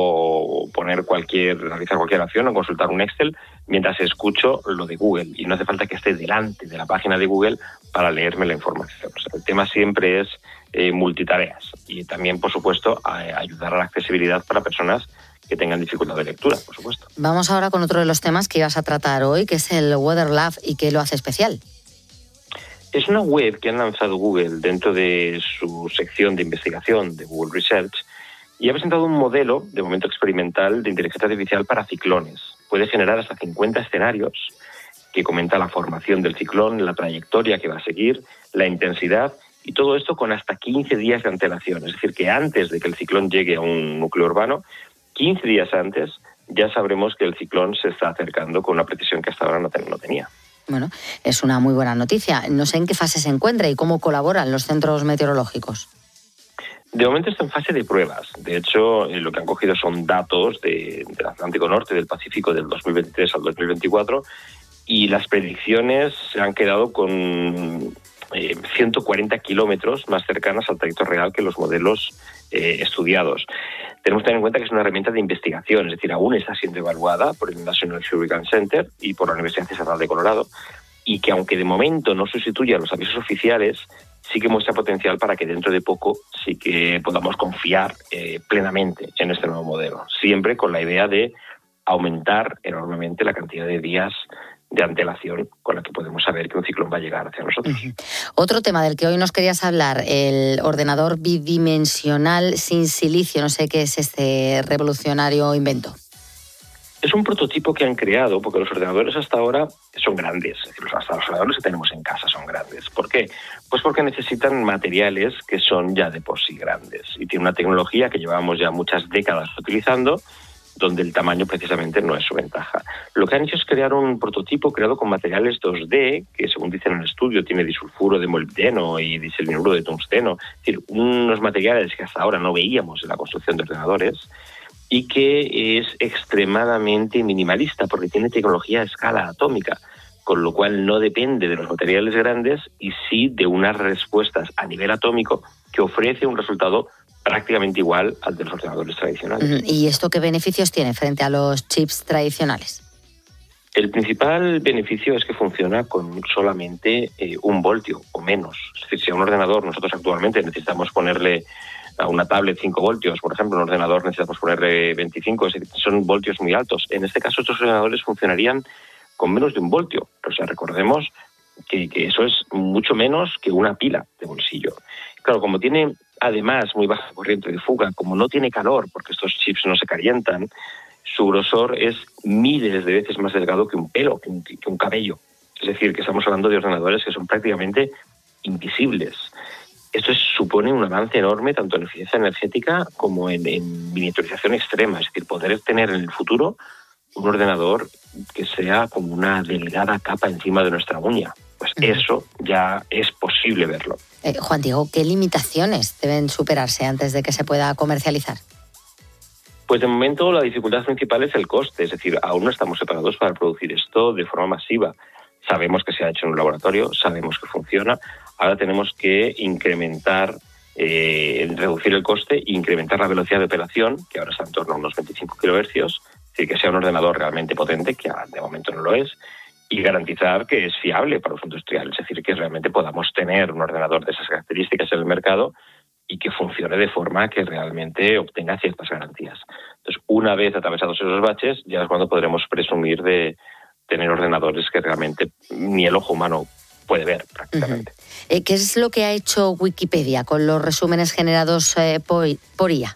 Speaker 18: o poner cualquier, realizar cualquier acción o consultar un Excel mientras escucho lo de Google. Y no hace falta que esté delante de la página de Google para leerme la información. O sea, el tema siempre es eh, multitareas y también, por supuesto, a, a ayudar a la accesibilidad para personas que tengan dificultad de lectura, por supuesto.
Speaker 17: Vamos ahora con otro de los temas que ibas a tratar hoy, que es el Weather Lab y qué lo hace especial.
Speaker 18: Es una web que han lanzado Google dentro de su sección de investigación de Google Research y ha presentado un modelo, de momento experimental, de inteligencia artificial para ciclones. Puede generar hasta cincuenta escenarios que comenta la formación del ciclón, la trayectoria que va a seguir, la intensidad y todo esto con hasta quince días de antelación. Es decir, que antes de que el ciclón llegue a un núcleo urbano, quince días antes ya sabremos que el ciclón se está acercando con una precisión que hasta ahora no, ten- no tenía.
Speaker 17: Bueno, es una muy buena noticia. No sé en qué fase se encuentra y cómo colaboran los centros meteorológicos.
Speaker 18: De momento está en fase de pruebas. De hecho, eh, lo que han cogido son datos de, del Atlántico Norte, del Pacífico, del dos mil veintitrés al dos mil veinticuatro, y las predicciones se han quedado con eh, ciento cuarenta kilómetros más cercanas al trayecto real que los modelos eh, estudiados. Tenemos que tener en cuenta que es una herramienta de investigación, es decir, aún está siendo evaluada por el National Hurricane Center y por la Universidad Estatal de Colorado, y que aunque de momento no sustituye a los avisos oficiales, sí que muestra potencial para que dentro de poco sí que podamos confiar eh, plenamente en este nuevo modelo, siempre con la idea de aumentar enormemente la cantidad de días de antelación con la que podemos saber que un ciclón va a llegar hacia nosotros.
Speaker 17: Uh-huh. Otro tema del que hoy nos querías hablar, el ordenador bidimensional sin silicio, no sé qué es este revolucionario invento.
Speaker 18: Es un prototipo que han creado, porque los ordenadores hasta ahora son grandes, es decir, hasta los ordenadores que tenemos en casa son grandes. ¿Por qué? Pues porque necesitan materiales que son ya de por sí grandes y tiene una tecnología que llevamos ya muchas décadas utilizando, donde el tamaño precisamente no es su ventaja. Lo que han hecho es crear un prototipo creado con materiales dos D, que según dicen en el estudio tiene disulfuro de molibdeno y diselenuro de tungsteno, es decir, unos materiales que hasta ahora no veíamos en la construcción de ordenadores, y que es extremadamente minimalista porque tiene tecnología a escala atómica, con lo cual no depende de los materiales grandes y sí de unas respuestas a nivel atómico que ofrece un resultado prácticamente igual al de los ordenadores tradicionales.
Speaker 17: ¿Y esto qué beneficios tiene frente a los chips tradicionales?
Speaker 18: El principal beneficio es que funciona con solamente eh, un voltio o menos. Es decir, si a un ordenador nosotros actualmente necesitamos ponerle a una tablet cinco voltios, por ejemplo, un ordenador necesitamos ponerle veinticinco, es decir, son voltios muy altos. En este caso, estos ordenadores funcionarían con menos de un voltio. O sea, recordemos que, que eso es mucho menos que una pila de bolsillo. Claro, como tiene además muy baja corriente de fuga, como no tiene calor, porque estos chips no se calientan, su grosor es miles de veces más delgado que un pelo, que un, que un cabello. Es decir, que estamos hablando de ordenadores que son prácticamente invisibles. Esto es, supone un avance enorme tanto en eficiencia energética como en, en miniaturización extrema. Es decir, poder tener en el futuro un ordenador que sea como una delgada capa encima de nuestra uña. Pues uh-huh. Eso ya es posible verlo.
Speaker 17: Eh, Juan Diego, ¿qué limitaciones deben superarse antes de que se pueda comercializar?
Speaker 18: Pues de momento la dificultad principal es el coste. Es decir, aún no estamos preparados para producir esto de forma masiva. Sabemos que se ha hecho en un laboratorio, sabemos que funciona. Ahora tenemos que incrementar, eh, reducir el coste e incrementar la velocidad de operación, que ahora está en torno a unos veinticinco kilohercios, es decir, que sea un ordenador realmente potente, que de momento no lo es, y garantizar que es fiable para uso industrial, es decir, que realmente podamos tener un ordenador de esas características en el mercado y que funcione de forma que realmente obtenga ciertas garantías. Entonces, una vez atravesados esos baches, ya es cuando podremos presumir de tener ordenadores que realmente ni el ojo humano puede ver prácticamente.
Speaker 17: Uh-huh. Eh, ¿Qué es lo que ha hecho Wikipedia con los resúmenes generados eh, por, por I A?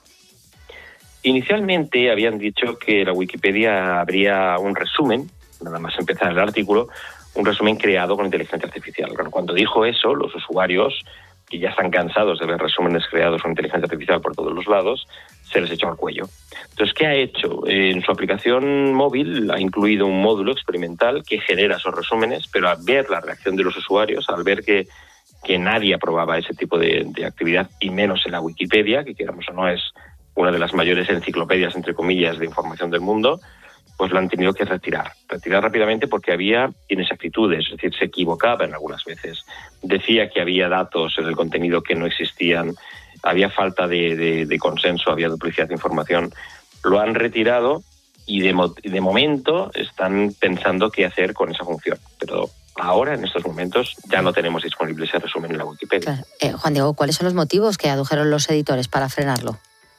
Speaker 18: Inicialmente habían dicho que en la Wikipedia habría un resumen, nada más empezar el artículo, un resumen creado con inteligencia artificial. Cuando dijo eso, los usuarios, que ya están cansados de ver resúmenes creados con inteligencia artificial por todos los lados, se les echó al cuello. Entonces, ¿qué ha hecho? En su aplicación móvil ha incluido un módulo experimental que genera esos resúmenes, pero al ver la reacción de los usuarios, al ver que, que nadie aprobaba ese tipo de, de actividad, y menos en la Wikipedia, que queramos o no es una de las mayores enciclopedias, entre comillas, de información del mundo, pues lo han tenido que retirar. Retirar rápidamente porque había inexactitudes, es decir, se equivocaban algunas veces. Decía que había datos en el contenido que no existían, había falta de, de, de consenso, había duplicidad de información. Lo han retirado y de, de momento están pensando qué hacer con esa función. Pero ahora, en estos momentos, ya no tenemos disponible ese resumen en la Wikipedia.
Speaker 17: Claro. Eh, Juan Diego, ¿cuáles son los motivos que adujeron los editores para frenarlo?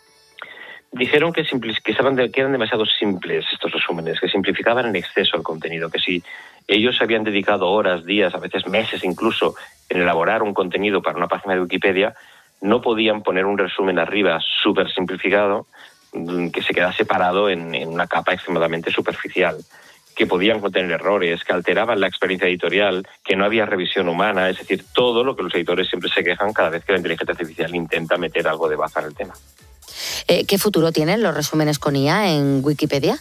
Speaker 18: Dijeron que, simpli- que, estaban de- que eran demasiado simples estos resúmenes, que simplificaban en exceso el contenido, que si ellos se habían dedicado horas, días, a veces meses incluso, en elaborar un contenido para una página de Wikipedia, no podían poner un resumen arriba súper simplificado que se quedase separado en, en una capa extremadamente superficial, que podían contener errores, que alteraban la experiencia editorial, que no había revisión humana, es decir, todo lo que los editores siempre se quejan cada vez que la inteligencia artificial intenta meter algo de baza en el tema.
Speaker 17: Eh, ¿Qué futuro tienen los resúmenes con I A en Wikipedia?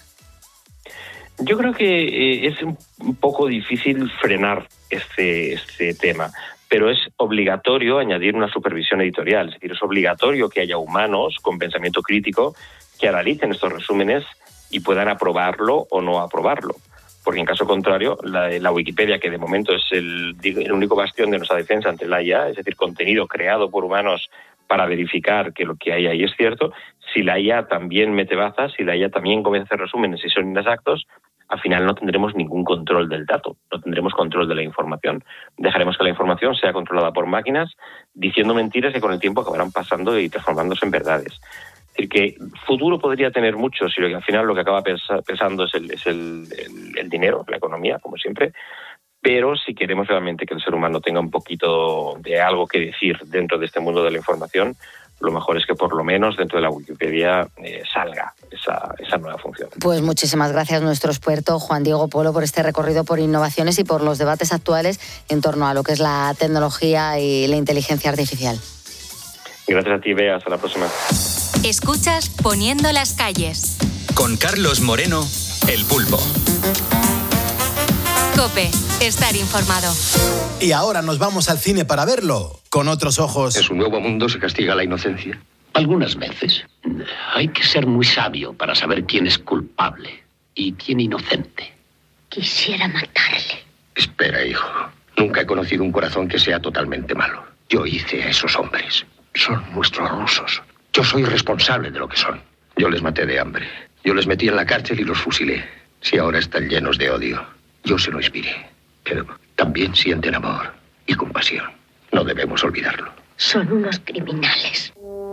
Speaker 18: Yo creo que eh, es un poco difícil frenar este, este tema, pero es obligatorio añadir una supervisión editorial, es decir, es obligatorio que haya humanos con pensamiento crítico que analicen estos resúmenes y puedan aprobarlo o no aprobarlo. Porque en caso contrario, la, la Wikipedia, que de momento es el, el único bastión de nuestra defensa ante la I A, es decir, contenido creado por humanos para verificar que lo que hay ahí es cierto, si la I A también mete bazas, si la I A también comienza a hacer resúmenes y son inexactos, al final no tendremos ningún control del dato, no tendremos control de la información. Dejaremos que la información sea controlada por máquinas, diciendo mentiras que con el tiempo acabarán pasando y transformándose en verdades. Es decir, que futuro podría tener mucho si al final lo que acaba pesando es el, es el, el, el dinero, la economía, como siempre. Pero si queremos realmente que el ser humano tenga un poquito de algo que decir dentro de este mundo de la información, lo mejor es que por lo menos dentro de la Wikipedia eh, salga esa, esa nueva función.
Speaker 17: Pues muchísimas gracias, nuestro experto Juan Diego Polo, por este recorrido por innovaciones y por los debates actuales en torno a lo que es la tecnología y la inteligencia artificial.
Speaker 18: Gracias a ti, Bea. Hasta la próxima.
Speaker 7: Escuchas Poniendo las calles.
Speaker 6: Con Carlos Moreno, El Pulpo.
Speaker 7: COPE. Estar informado.
Speaker 11: Y ahora nos vamos al cine para verlo con otros ojos.
Speaker 19: En su nuevo mundo se castiga la inocencia. Algunas veces. Hay que ser muy sabio para saber quién es culpable y quién inocente.
Speaker 20: Quisiera matarle.
Speaker 19: Espera, hijo. Nunca he conocido un corazón que sea totalmente malo. Yo hice a esos hombres. Son nuestros rusos. Yo soy responsable de lo que son. Yo les maté de hambre. Yo les metí en la cárcel y los fusilé. Si ahora están llenos de odio, yo se lo inspiré. Pero también sienten amor y compasión. No debemos olvidarlo.
Speaker 20: Son unos criminales.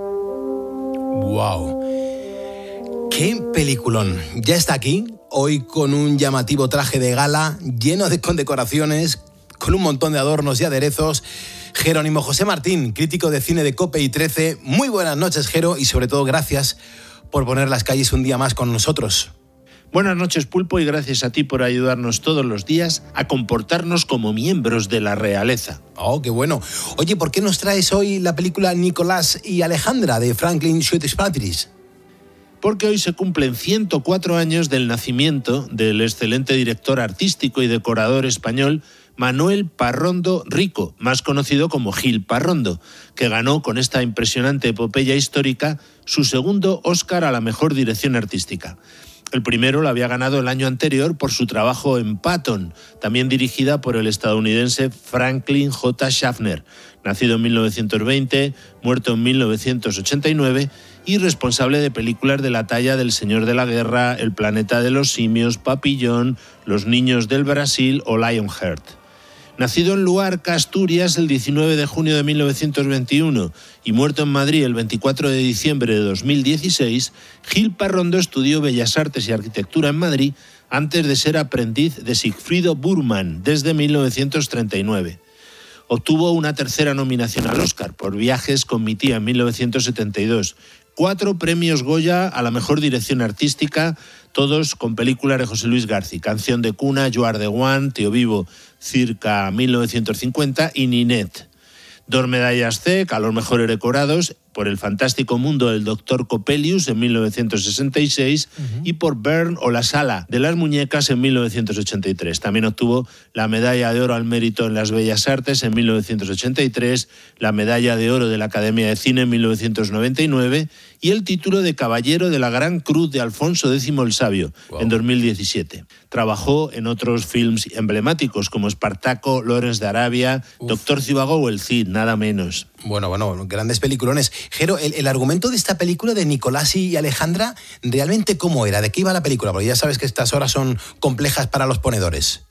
Speaker 11: ¡Wow! ¡Qué peliculón! Ya está aquí, hoy con un llamativo traje de gala, lleno de condecoraciones, con un montón de adornos y aderezos. Jerónimo José Martín, crítico de cine de COPE y trece. Muy buenas noches, Jero, y sobre todo gracias por poner las calles un día más con nosotros.
Speaker 21: Buenas noches, Pulpo, y gracias a ti por ayudarnos todos los días a comportarnos como miembros de la realeza.
Speaker 11: Oh, qué bueno. Oye, ¿por qué nos traes hoy la película Nicolás y Alejandra de Franklin Schweitzpatris?
Speaker 21: Porque hoy se cumplen ciento cuatro años del nacimiento del excelente director artístico y decorador español Manuel Parrondo Rico, más conocido como Gil Parrondo, que ganó con esta impresionante epopeya histórica su segundo Oscar a la mejor dirección artística. El primero lo había ganado el año anterior por su trabajo en Patton, también dirigida por el estadounidense Franklin J. Schaffner, nacido en mil novecientos veinte, muerto en mil novecientos ochenta y nueve y responsable de películas de la talla del Señor de la Guerra, El planeta de los simios, Papillón, Los niños del Brasil o Lionheart. Nacido en Luarca, Asturias, el diecinueve de junio de mil novecientos veintiuno y muerto en Madrid el veinticuatro de diciembre de dos mil dieciséis, Gil Parrondo estudió Bellas Artes y Arquitectura en Madrid antes de ser aprendiz de Sigfrido Burman desde mil novecientos treinta y nueve. Obtuvo una tercera nominación al Oscar por Viajes con mi tía en mil novecientos setenta y dos, cuatro premios Goya a la mejor dirección artística, todos con películas de José Luis García, Canción de cuna, You Are the One, Tío Vivo, circa mil novecientos cincuenta y Ninette. Dos medallas C A los mejores decorados por El fantástico mundo del doctor Coppelius en mil novecientos sesenta y seis uh-huh. y por Bern o La sala de las muñecas en mil novecientos ochenta y tres. También obtuvo la medalla de oro al mérito en las Bellas Artes en mil novecientos ochenta y tres, la medalla de oro de la Academia de Cine en mil novecientos noventa y nueve y el título de Caballero de la Gran Cruz de Alfonso X el Sabio wow. en dos mil diecisiete. Trabajó en otros films emblemáticos como Espartaco, Lawrence de Arabia, Uf. Doctor Zivago o El Cid, nada menos.
Speaker 11: Bueno, bueno, grandes peliculones. Jero, el, el argumento de esta película de Nicolás y Alejandra, ¿realmente cómo era? ¿De qué iba la película? Porque ya sabes que estas horas son complejas para los ponedores.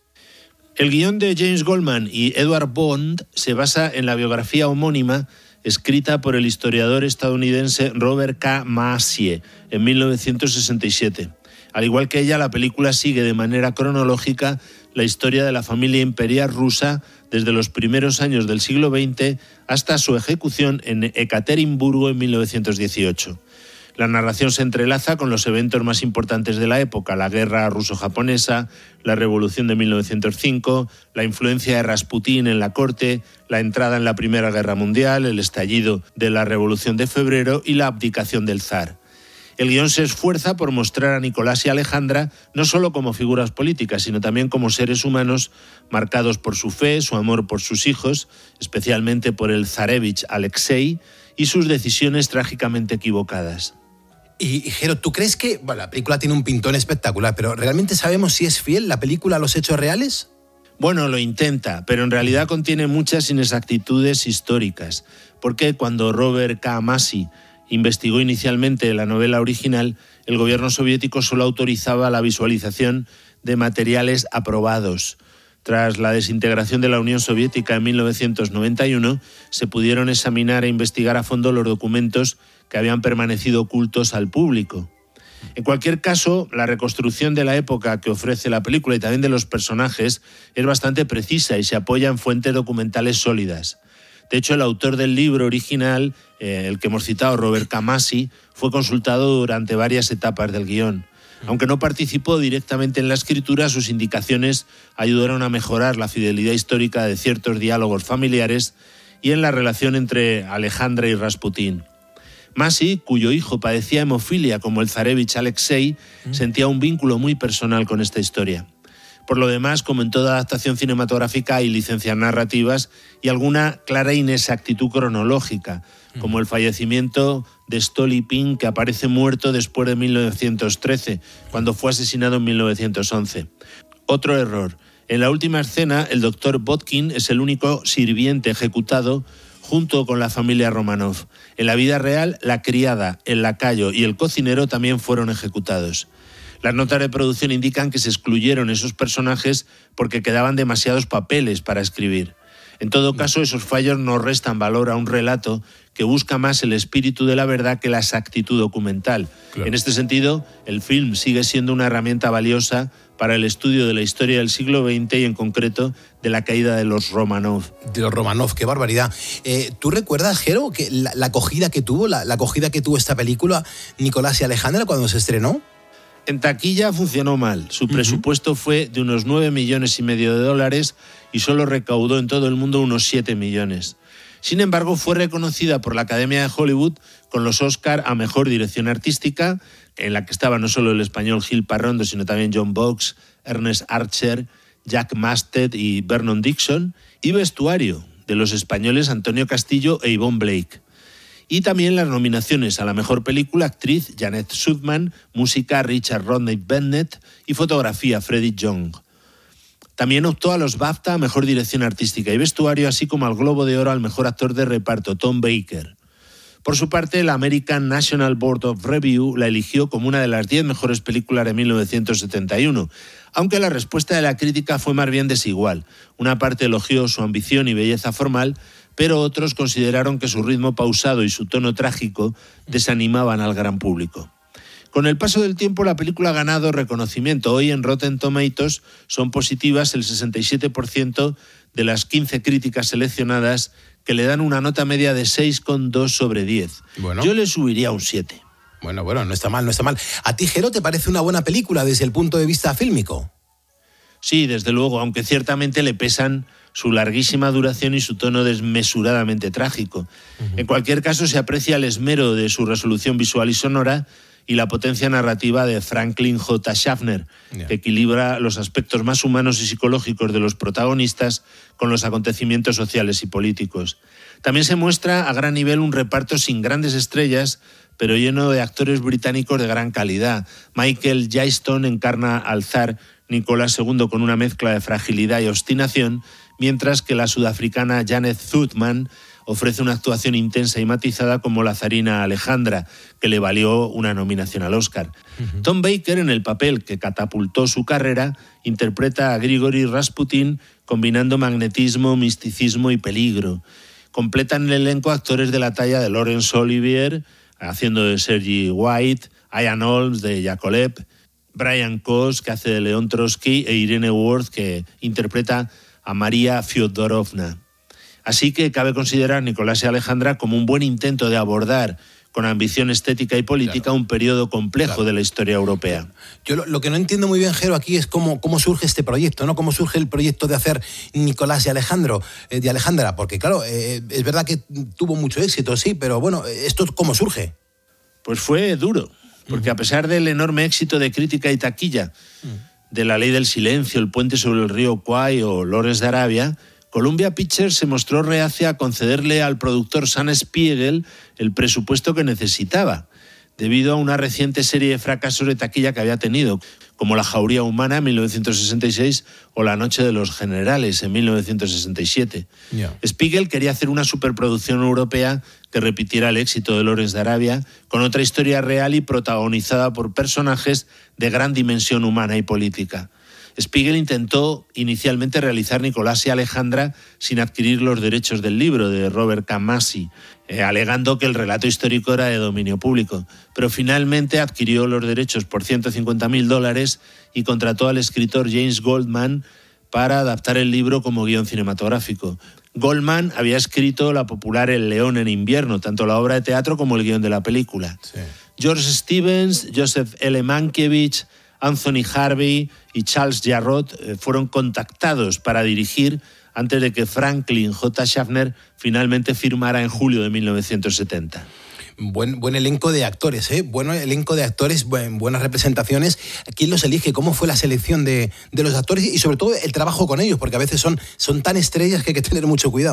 Speaker 21: El guión de James Goldman y Edward Bond se basa en la biografía homónima escrita por el historiador estadounidense Robert K. Maassie en mil novecientos sesenta y siete. Al igual que ella, la película sigue de manera cronológica la historia de la familia imperial rusa desde los primeros años del siglo veinte hasta su ejecución en Ekaterimburgo en mil novecientos dieciocho. La narración se entrelaza con los eventos más importantes de la época, la guerra ruso-japonesa, la revolución de mil novecientos cinco, la influencia de Rasputín en la corte, la entrada en la Primera Guerra Mundial, el estallido de la Revolución de Febrero y la abdicación del zar. El guión se esfuerza por mostrar a Nicolás y Alejandra no solo como figuras políticas, sino también como seres humanos marcados por su fe, su amor por sus hijos, especialmente por el zarevich Alexei, y sus decisiones trágicamente equivocadas.
Speaker 11: Y, Jero, ¿tú crees que bueno, la película tiene un pintón espectacular, pero ¿realmente sabemos si es fiel la película a los hechos reales?
Speaker 21: Bueno, lo intenta, pero en realidad contiene muchas inexactitudes históricas, porque cuando Robert K. Maassie investigó inicialmente la novela original, el gobierno soviético solo autorizaba la visualización de materiales aprobados. Tras la desintegración de la Unión Soviética en mil novecientos noventa y uno, se pudieron examinar e investigar a fondo los documentos que habían permanecido ocultos al público. En cualquier caso, la reconstrucción de la época que ofrece la película y también de los personajes es bastante precisa y se apoya en fuentes documentales sólidas. De hecho, el autor del libro original, eh, el que hemos citado, Robert K. Maassie, fue consultado durante varias etapas del guión. Aunque no participó directamente en la escritura, sus indicaciones ayudaron a mejorar la fidelidad histórica de ciertos diálogos familiares y en la relación entre Alejandra y Rasputín. Maassie, cuyo hijo padecía hemofilia como el zarevich Alexei, mm. sentía un vínculo muy personal con esta historia. Por lo demás, como en toda adaptación cinematográfica, hay licencias narrativas y alguna clara inexactitud cronológica, como el fallecimiento de Stolypin, que aparece muerto después de mil novecientos trece, cuando fue asesinado en mil novecientos once. Otro error. En la última escena, el doctor Botkin es el único sirviente ejecutado junto con la familia Romanov. En la vida real, la criada, el lacayo y el cocinero también fueron ejecutados. Las notas de producción indican que se excluyeron esos personajes porque quedaban demasiados papeles para escribir. En todo caso, esos fallos no restan valor a un relato que busca más el espíritu de la verdad que la exactitud documental. Claro. En este sentido, el film sigue siendo una herramienta valiosa para el estudio de la historia del siglo veinte y en concreto de la caída de los Romanov.
Speaker 11: De los Romanov, qué barbaridad. Eh, ¿Tú recuerdas, Jero, que la, la acogida que tuvo, la, la acogida que tuvo esta película, Nicolás y Alejandra, cuando se estrenó?
Speaker 21: En taquilla funcionó mal. Su uh-huh. presupuesto fue de unos nueve millones y medio de dólares y solo recaudó en todo el mundo unos siete millones. Sin embargo, fue reconocida por la Academia de Hollywood con los Oscar a Mejor Dirección Artística, en la que estaba no solo el español Gil Parrondo, sino también John Box, Ernest Archer, Jack Masted y Vernon Dixon, y Vestuario, de los españoles Antonio Castillo e Yvonne Blake. Y también las nominaciones a la Mejor Película, Actriz, Janet Sudman, Música, Richard Rodney Bennett y Fotografía, Freddie Young. También optó a los BAFTA a Mejor Dirección Artística y Vestuario, así como al Globo de Oro al Mejor Actor de Reparto, Tom Baker. Por su parte, la American National Board of Review la eligió como una de las diez mejores películas de mil novecientos setenta y uno, aunque la respuesta de la crítica fue más bien desigual. Una parte elogió su ambición y belleza formal, pero otros consideraron que su ritmo pausado y su tono trágico desanimaban al gran público. Con el paso del tiempo, la película ha ganado reconocimiento. Hoy en Rotten Tomatoes son positivas el sesenta y siete por ciento de las quince críticas seleccionadas, que le dan una nota media de seis coma dos sobre diez. Bueno. Yo le subiría un siete.
Speaker 11: Bueno, bueno, no está mal, no está mal. ¿A ti, Jero, te parece una buena película desde el punto de vista fílmico?
Speaker 21: Sí, desde luego, aunque ciertamente le pesan su larguísima duración y su tono desmesuradamente trágico. Uh-huh. En cualquier caso, se aprecia el esmero de su resolución visual y sonora y la potencia narrativa de Franklin J. Schaffner, yeah. que equilibra los aspectos más humanos y psicológicos de los protagonistas con los acontecimientos sociales y políticos. También se muestra a gran nivel un reparto sin grandes estrellas, pero lleno de actores británicos de gran calidad. Michael Jayston encarna al zar Nicolás segundo con una mezcla de fragilidad y obstinación, mientras que la sudafricana Janet Sudman ofrece una actuación intensa y matizada como la zarina Alejandra, que le valió una nominación al Oscar. Uh-huh. Tom Baker, en el papel que catapultó su carrera, interpreta a Grigory Rasputin combinando magnetismo, misticismo y peligro. Completan el elenco actores de la talla de Laurence Olivier, haciendo de Sergi White, Ian Holmes de Yakovlev, Brian Cox, que hace de León Trotsky, e Irene Worth, que interpreta a María Fyodorovna. Así que cabe considerar Nicolás y Alejandra como un buen intento de abordar con ambición estética y política claro. un periodo complejo claro. de la historia europea.
Speaker 11: Yo lo, lo que no entiendo muy bien, Jero, aquí es cómo, cómo surge este proyecto, ¿no? Cómo surge el proyecto de hacer Nicolás y Alejandro, eh, de Alejandra, porque claro, eh, es verdad que tuvo mucho éxito, sí, pero bueno, ¿esto cómo surge?
Speaker 21: Pues fue duro, porque uh-huh. a pesar del enorme éxito de crítica y taquilla uh-huh. de La Ley del Silencio, El Puente sobre el Río Kwai o Lawrence de Arabia, Columbia Pictures se mostró reacia a concederle al productor Sam Spiegel el presupuesto que necesitaba, debido a una reciente serie de fracasos de taquilla que había tenido, como La Jauría Humana en mil novecientos sesenta y seis o La Noche de los Generales en mil novecientos sesenta y siete. Yeah. Spiegel quería hacer una superproducción europea que repitiera el éxito de Lawrence de Arabia, con otra historia real y protagonizada por personajes de gran dimensión humana y política. Spiegel intentó inicialmente realizar Nicolás y Alejandra sin adquirir los derechos del libro de Robert K. Massey, eh, alegando que el relato histórico era de dominio público, pero finalmente adquirió los derechos por ciento cincuenta mil dólares y contrató al escritor James Goldman para adaptar el libro como guión cinematográfico. Goldman había escrito la popular El León en invierno, tanto la obra de teatro como el guión de la película. Sí. George Stevens, Joseph L. Mankiewicz, Anthony Harvey y Charles Jarrott fueron contactados para dirigir antes de que Franklin J. Schaffner finalmente firmara en julio de mil novecientos setenta.
Speaker 11: Buen, buen elenco de actores, ¿eh? Buen elenco de actores, buen, buenas representaciones. ¿Quién los elige? ¿Cómo fue la selección de, de los actores? Y sobre todo el trabajo con ellos, porque a veces son, son tan estrellas que hay que tener mucho cuidado.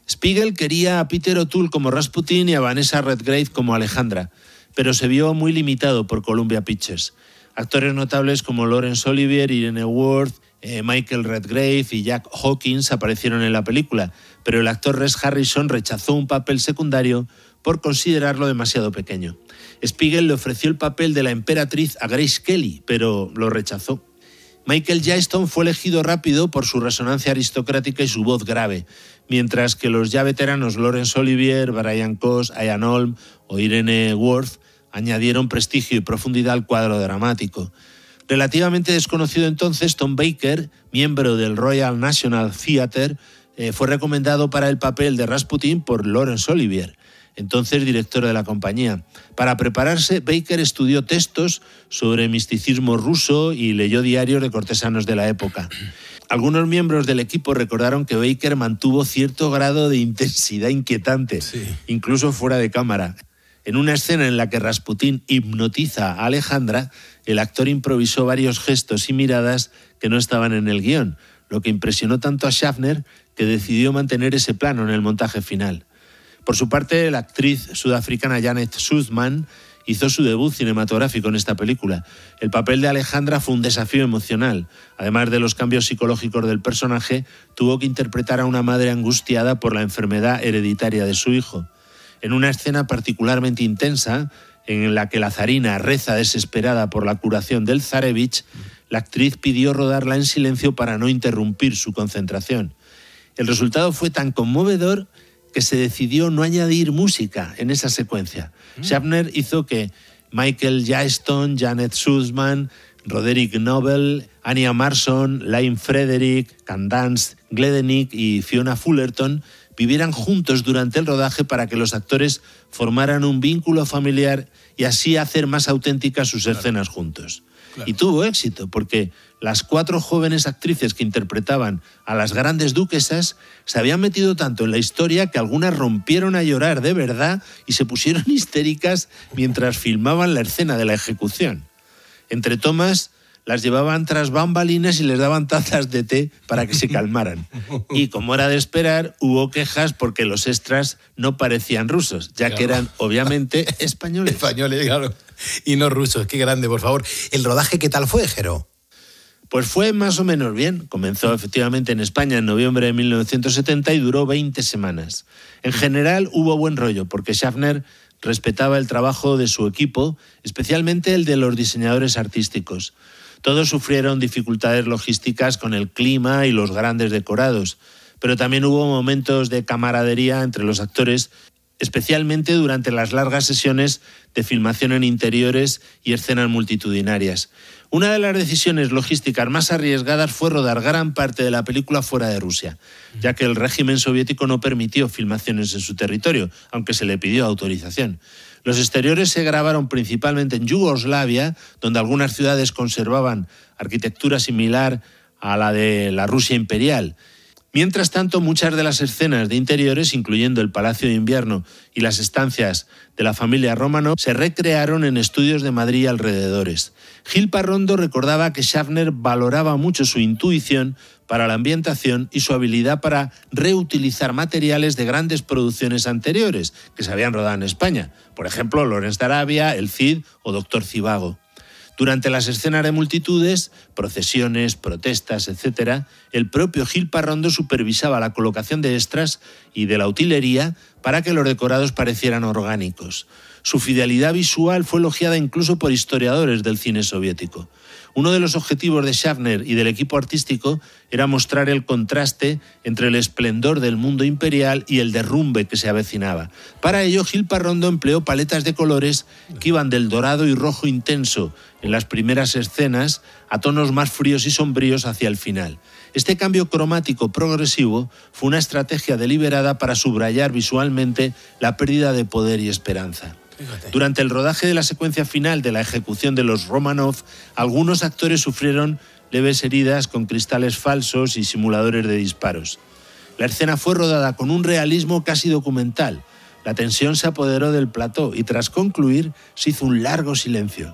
Speaker 21: Spiegel quería a Peter O'Toole como Rasputin y a Vanessa Redgrave como Alejandra, pero se vio muy limitado por Columbia Pictures. Actores notables como Laurence Olivier, Irene Worth, eh, Michael Redgrave y Jack Hawkins aparecieron en la película, pero el actor Rex Harrison rechazó un papel secundario por considerarlo demasiado pequeño. Spiegel le ofreció el papel de la emperatriz a Grace Kelly, pero lo rechazó. Michael Jackson fue elegido rápido por su resonancia aristocrática y su voz grave, mientras que los ya veteranos Laurence Olivier, Brian Cox, Ian Holm o Irene Worth añadieron prestigio y profundidad al cuadro dramático. Relativamente desconocido entonces, Tom Baker, miembro del Royal National Theatre, eh, fue recomendado para el papel de Rasputin por Laurence Olivier, entonces director de la compañía. Para prepararse, Baker estudió textos sobre misticismo ruso y leyó diarios de cortesanos de la época. Algunos miembros del equipo recordaron que Baker mantuvo cierto grado de intensidad inquietante, sí, incluso fuera de cámara. En una escena en la que Rasputin hipnotiza a Alejandra, el actor improvisó varios gestos y miradas que no estaban en el guión, lo que impresionó tanto a Schaffner que decidió mantener ese plano en el montaje final. Por su parte, la actriz sudafricana Janet Suzman hizo su debut cinematográfico en esta película. El papel de Alejandra fue un desafío emocional. Además de los cambios psicológicos del personaje, tuvo que interpretar a una madre angustiada por la enfermedad hereditaria de su hijo. En una escena particularmente intensa, en la que la zarina reza desesperada por la curación del zarevich, la actriz pidió rodarla en silencio para no interrumpir su concentración. El resultado fue tan conmovedor que se decidió no añadir música en esa secuencia. Mm. Schaffner hizo que Michael Jackson, Janet Suzman, Roderick Noble, Anya Marson, Lynne Frederick, Candace Gledenick y Fiona Fullerton vivieran juntos durante el rodaje para que los actores formaran un vínculo familiar y así hacer más auténticas sus claro. escenas juntos. Claro. Y tuvo éxito, porque las cuatro jóvenes actrices que interpretaban a las grandes duquesas se habían metido tanto en la historia que algunas rompieron a llorar de verdad y se pusieron histéricas mientras filmaban la escena de la ejecución. Entre tomas, las llevaban tras bambalinas y les daban tazas de té para que se calmaran. Y como era de esperar, hubo quejas porque los extras no parecían rusos, ya claro. que eran obviamente españoles.
Speaker 11: Españoles, claro. Y no rusos. Qué grande, por favor. ¿El rodaje qué tal fue, Jero?
Speaker 21: Pues fue más o menos bien. Comenzó efectivamente en España en noviembre de mil novecientos setenta y duró veinte semanas. En general hubo buen rollo, porque Schaffner respetaba el trabajo de su equipo, especialmente el de los diseñadores artísticos. Todos sufrieron dificultades logísticas con el clima y los grandes decorados, pero también hubo momentos de camaradería entre los actores, especialmente durante las largas sesiones de filmación en interiores y escenas multitudinarias. Una de las decisiones logísticas más arriesgadas fue rodar gran parte de la película fuera de Rusia, ya que el régimen soviético no permitió filmaciones en su territorio, aunque se le pidió autorización. Los exteriores se grabaron principalmente en Yugoslavia, donde algunas ciudades conservaban arquitectura similar a la de la Rusia imperial. Mientras tanto, muchas de las escenas de interiores, incluyendo el Palacio de Invierno y las estancias de la familia Romanov, se recrearon en estudios de Madrid y alrededores. Gil Parrondo recordaba que Schaffner valoraba mucho su intuición para la ambientación y su habilidad para reutilizar materiales de grandes producciones anteriores que se habían rodado en España. Por ejemplo, Lawrence de Arabia, El Cid o Doctor Zivago. Durante las escenas de multitudes, procesiones, protestas, etcétera, el propio Gil Parrondo supervisaba la colocación de extras y de la utilería para que los decorados parecieran orgánicos. Su fidelidad visual fue elogiada incluso por historiadores del cine soviético. Uno de los objetivos de Schaffner y del equipo artístico era mostrar el contraste entre el esplendor del mundo imperial y el derrumbe que se avecinaba. Para ello, Gil Parrondo empleó paletas de colores que iban del dorado y rojo intenso en las primeras escenas a tonos más fríos y sombríos hacia el final. Este cambio cromático progresivo fue una estrategia deliberada para subrayar visualmente la pérdida de poder y esperanza. Fíjate. Durante el rodaje de la secuencia final de la ejecución de los Romanov, algunos actores sufrieron leves heridas con cristales falsos y simuladores de disparos. La escena fue rodada con un realismo casi documental. La tensión se apoderó del plató y tras concluir se hizo un largo silencio.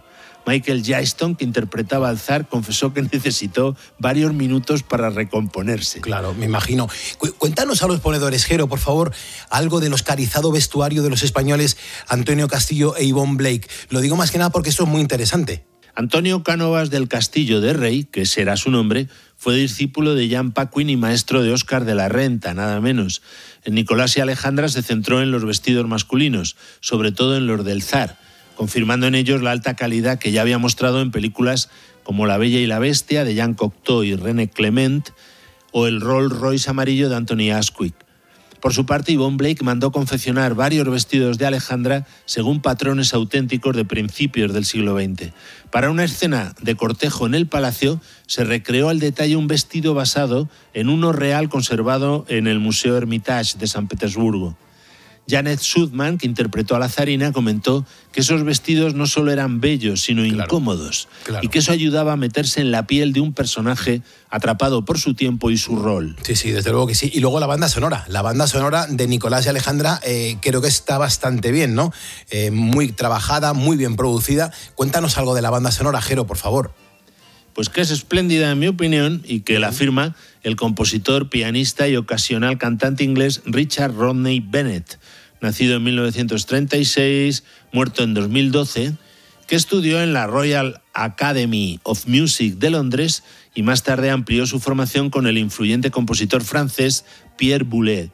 Speaker 21: Michael Jackson, que interpretaba al zar, confesó que necesitó varios minutos para recomponerse.
Speaker 11: Claro, me imagino. Cu- cuéntanos a los ponedores, Jero, por favor, algo del oscarizado vestuario de los españoles Antonio Castillo e Yvonne Blake. Lo digo más que nada porque esto es muy interesante.
Speaker 21: Antonio Cánovas del Castillo de Rey, que será su nombre, fue discípulo de Jan Paquin y maestro de Óscar de la Renta, nada menos. En Nicolás y Alejandra se centró en los vestidos masculinos, sobre todo en los del zar, confirmando en ellos la alta calidad que ya había mostrado en películas como La Bella y la Bestia, de Jean Cocteau y René Clement, o el Rolls Royce amarillo de Anthony Asquith. Por su parte, Yvonne Blake mandó confeccionar varios vestidos de Alejandra según patrones auténticos de principios del siglo veinte. Para una escena de cortejo en el palacio, se recreó al detalle un vestido basado en uno real conservado en el Museo Hermitage de San Petersburgo. Janet Sudman, que interpretó a la zarina, comentó que esos vestidos no solo eran bellos, sino claro, incómodos, claro. y que eso ayudaba a meterse en la piel de un personaje atrapado por su tiempo y su rol.
Speaker 11: Sí, sí, desde luego que sí. Y luego la banda sonora. La banda sonora de Nicolás y Alejandra eh, creo que está bastante bien, ¿no? Eh, muy trabajada, muy bien producida. Cuéntanos algo de la banda sonora, Jero, por favor.
Speaker 21: Pues que es espléndida en mi opinión y que la firma el compositor, pianista y ocasional cantante inglés Richard Rodney Bennett, nacido en mil novecientos treinta y seis, muerto en dos mil doce, que estudió en la Royal Academy of Music de Londres y más tarde amplió su formación con el influyente compositor francés Pierre Boulez.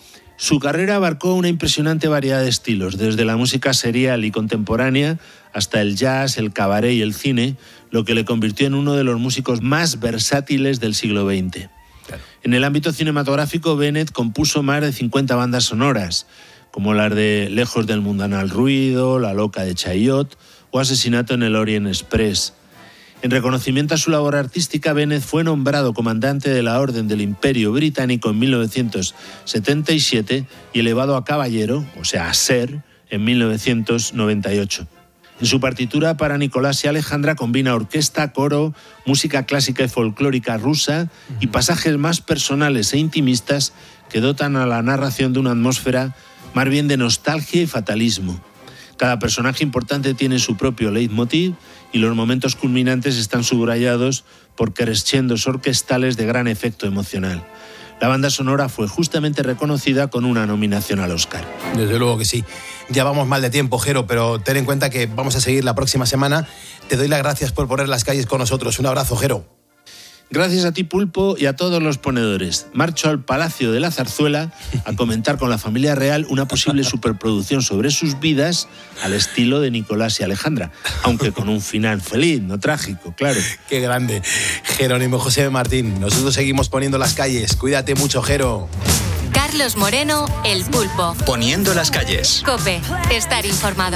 Speaker 21: Su carrera abarcó una impresionante variedad de estilos, desde la música serial y contemporánea hasta el jazz, el cabaret y el cine, lo que le convirtió en uno de los músicos más versátiles del siglo veinte. Claro. En el ámbito cinematográfico, Bennett compuso más de cincuenta bandas sonoras, como las de Lejos del mundanal ruido, La loca de Chaillot o Asesinato en el Orient Express. En reconocimiento a su labor artística, Bennett fue nombrado comandante de la Orden del Imperio Británico en mil novecientos setenta y siete y elevado a caballero, o sea, a ser, en mil novecientos noventa y ocho. En su partitura para Nicolás y Alejandra combina orquesta, coro, música clásica y folclórica rusa y pasajes más personales e intimistas que dotan a la narración de una atmósfera más bien de nostalgia y fatalismo. Cada personaje importante tiene su propio leitmotiv y los momentos culminantes están subrayados por crescendos orquestales de gran efecto emocional. La banda sonora fue justamente reconocida con una nominación al Oscar.
Speaker 11: Desde luego que sí. Ya vamos mal de tiempo, Jero, pero ten en cuenta que vamos a seguir la próxima semana. Te doy las gracias por poner las calles con nosotros. Un abrazo, Jero.
Speaker 21: Gracias a ti, Pulpo, y a todos los ponedores. Marcho al Palacio de la Zarzuela a comentar con la familia real una posible superproducción sobre sus vidas al estilo de Nicolás y Alejandra, aunque con un final feliz, no trágico, claro.
Speaker 11: Qué grande. Jerónimo José Martín, nosotros seguimos poniendo las calles. Cuídate mucho, Jero.
Speaker 7: Carlos Moreno, El Pulpo.
Speaker 6: Poniendo las calles.
Speaker 7: COPE, estar informado.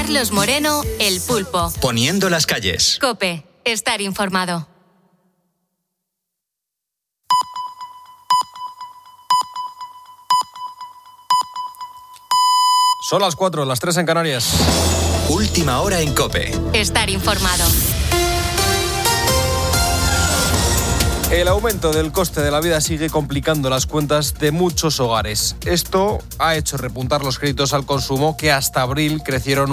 Speaker 7: Carlos Moreno, El Pulpo.
Speaker 6: Poniendo las calles.
Speaker 7: COPE. Estar informado.
Speaker 1: Son las cuatro, las tres en Canarias.
Speaker 6: Última hora en COPE.
Speaker 7: Estar informado.
Speaker 1: El aumento del coste de la vida sigue complicando las cuentas de muchos hogares. Esto ha hecho repuntar los créditos al consumo, que hasta abril crecieron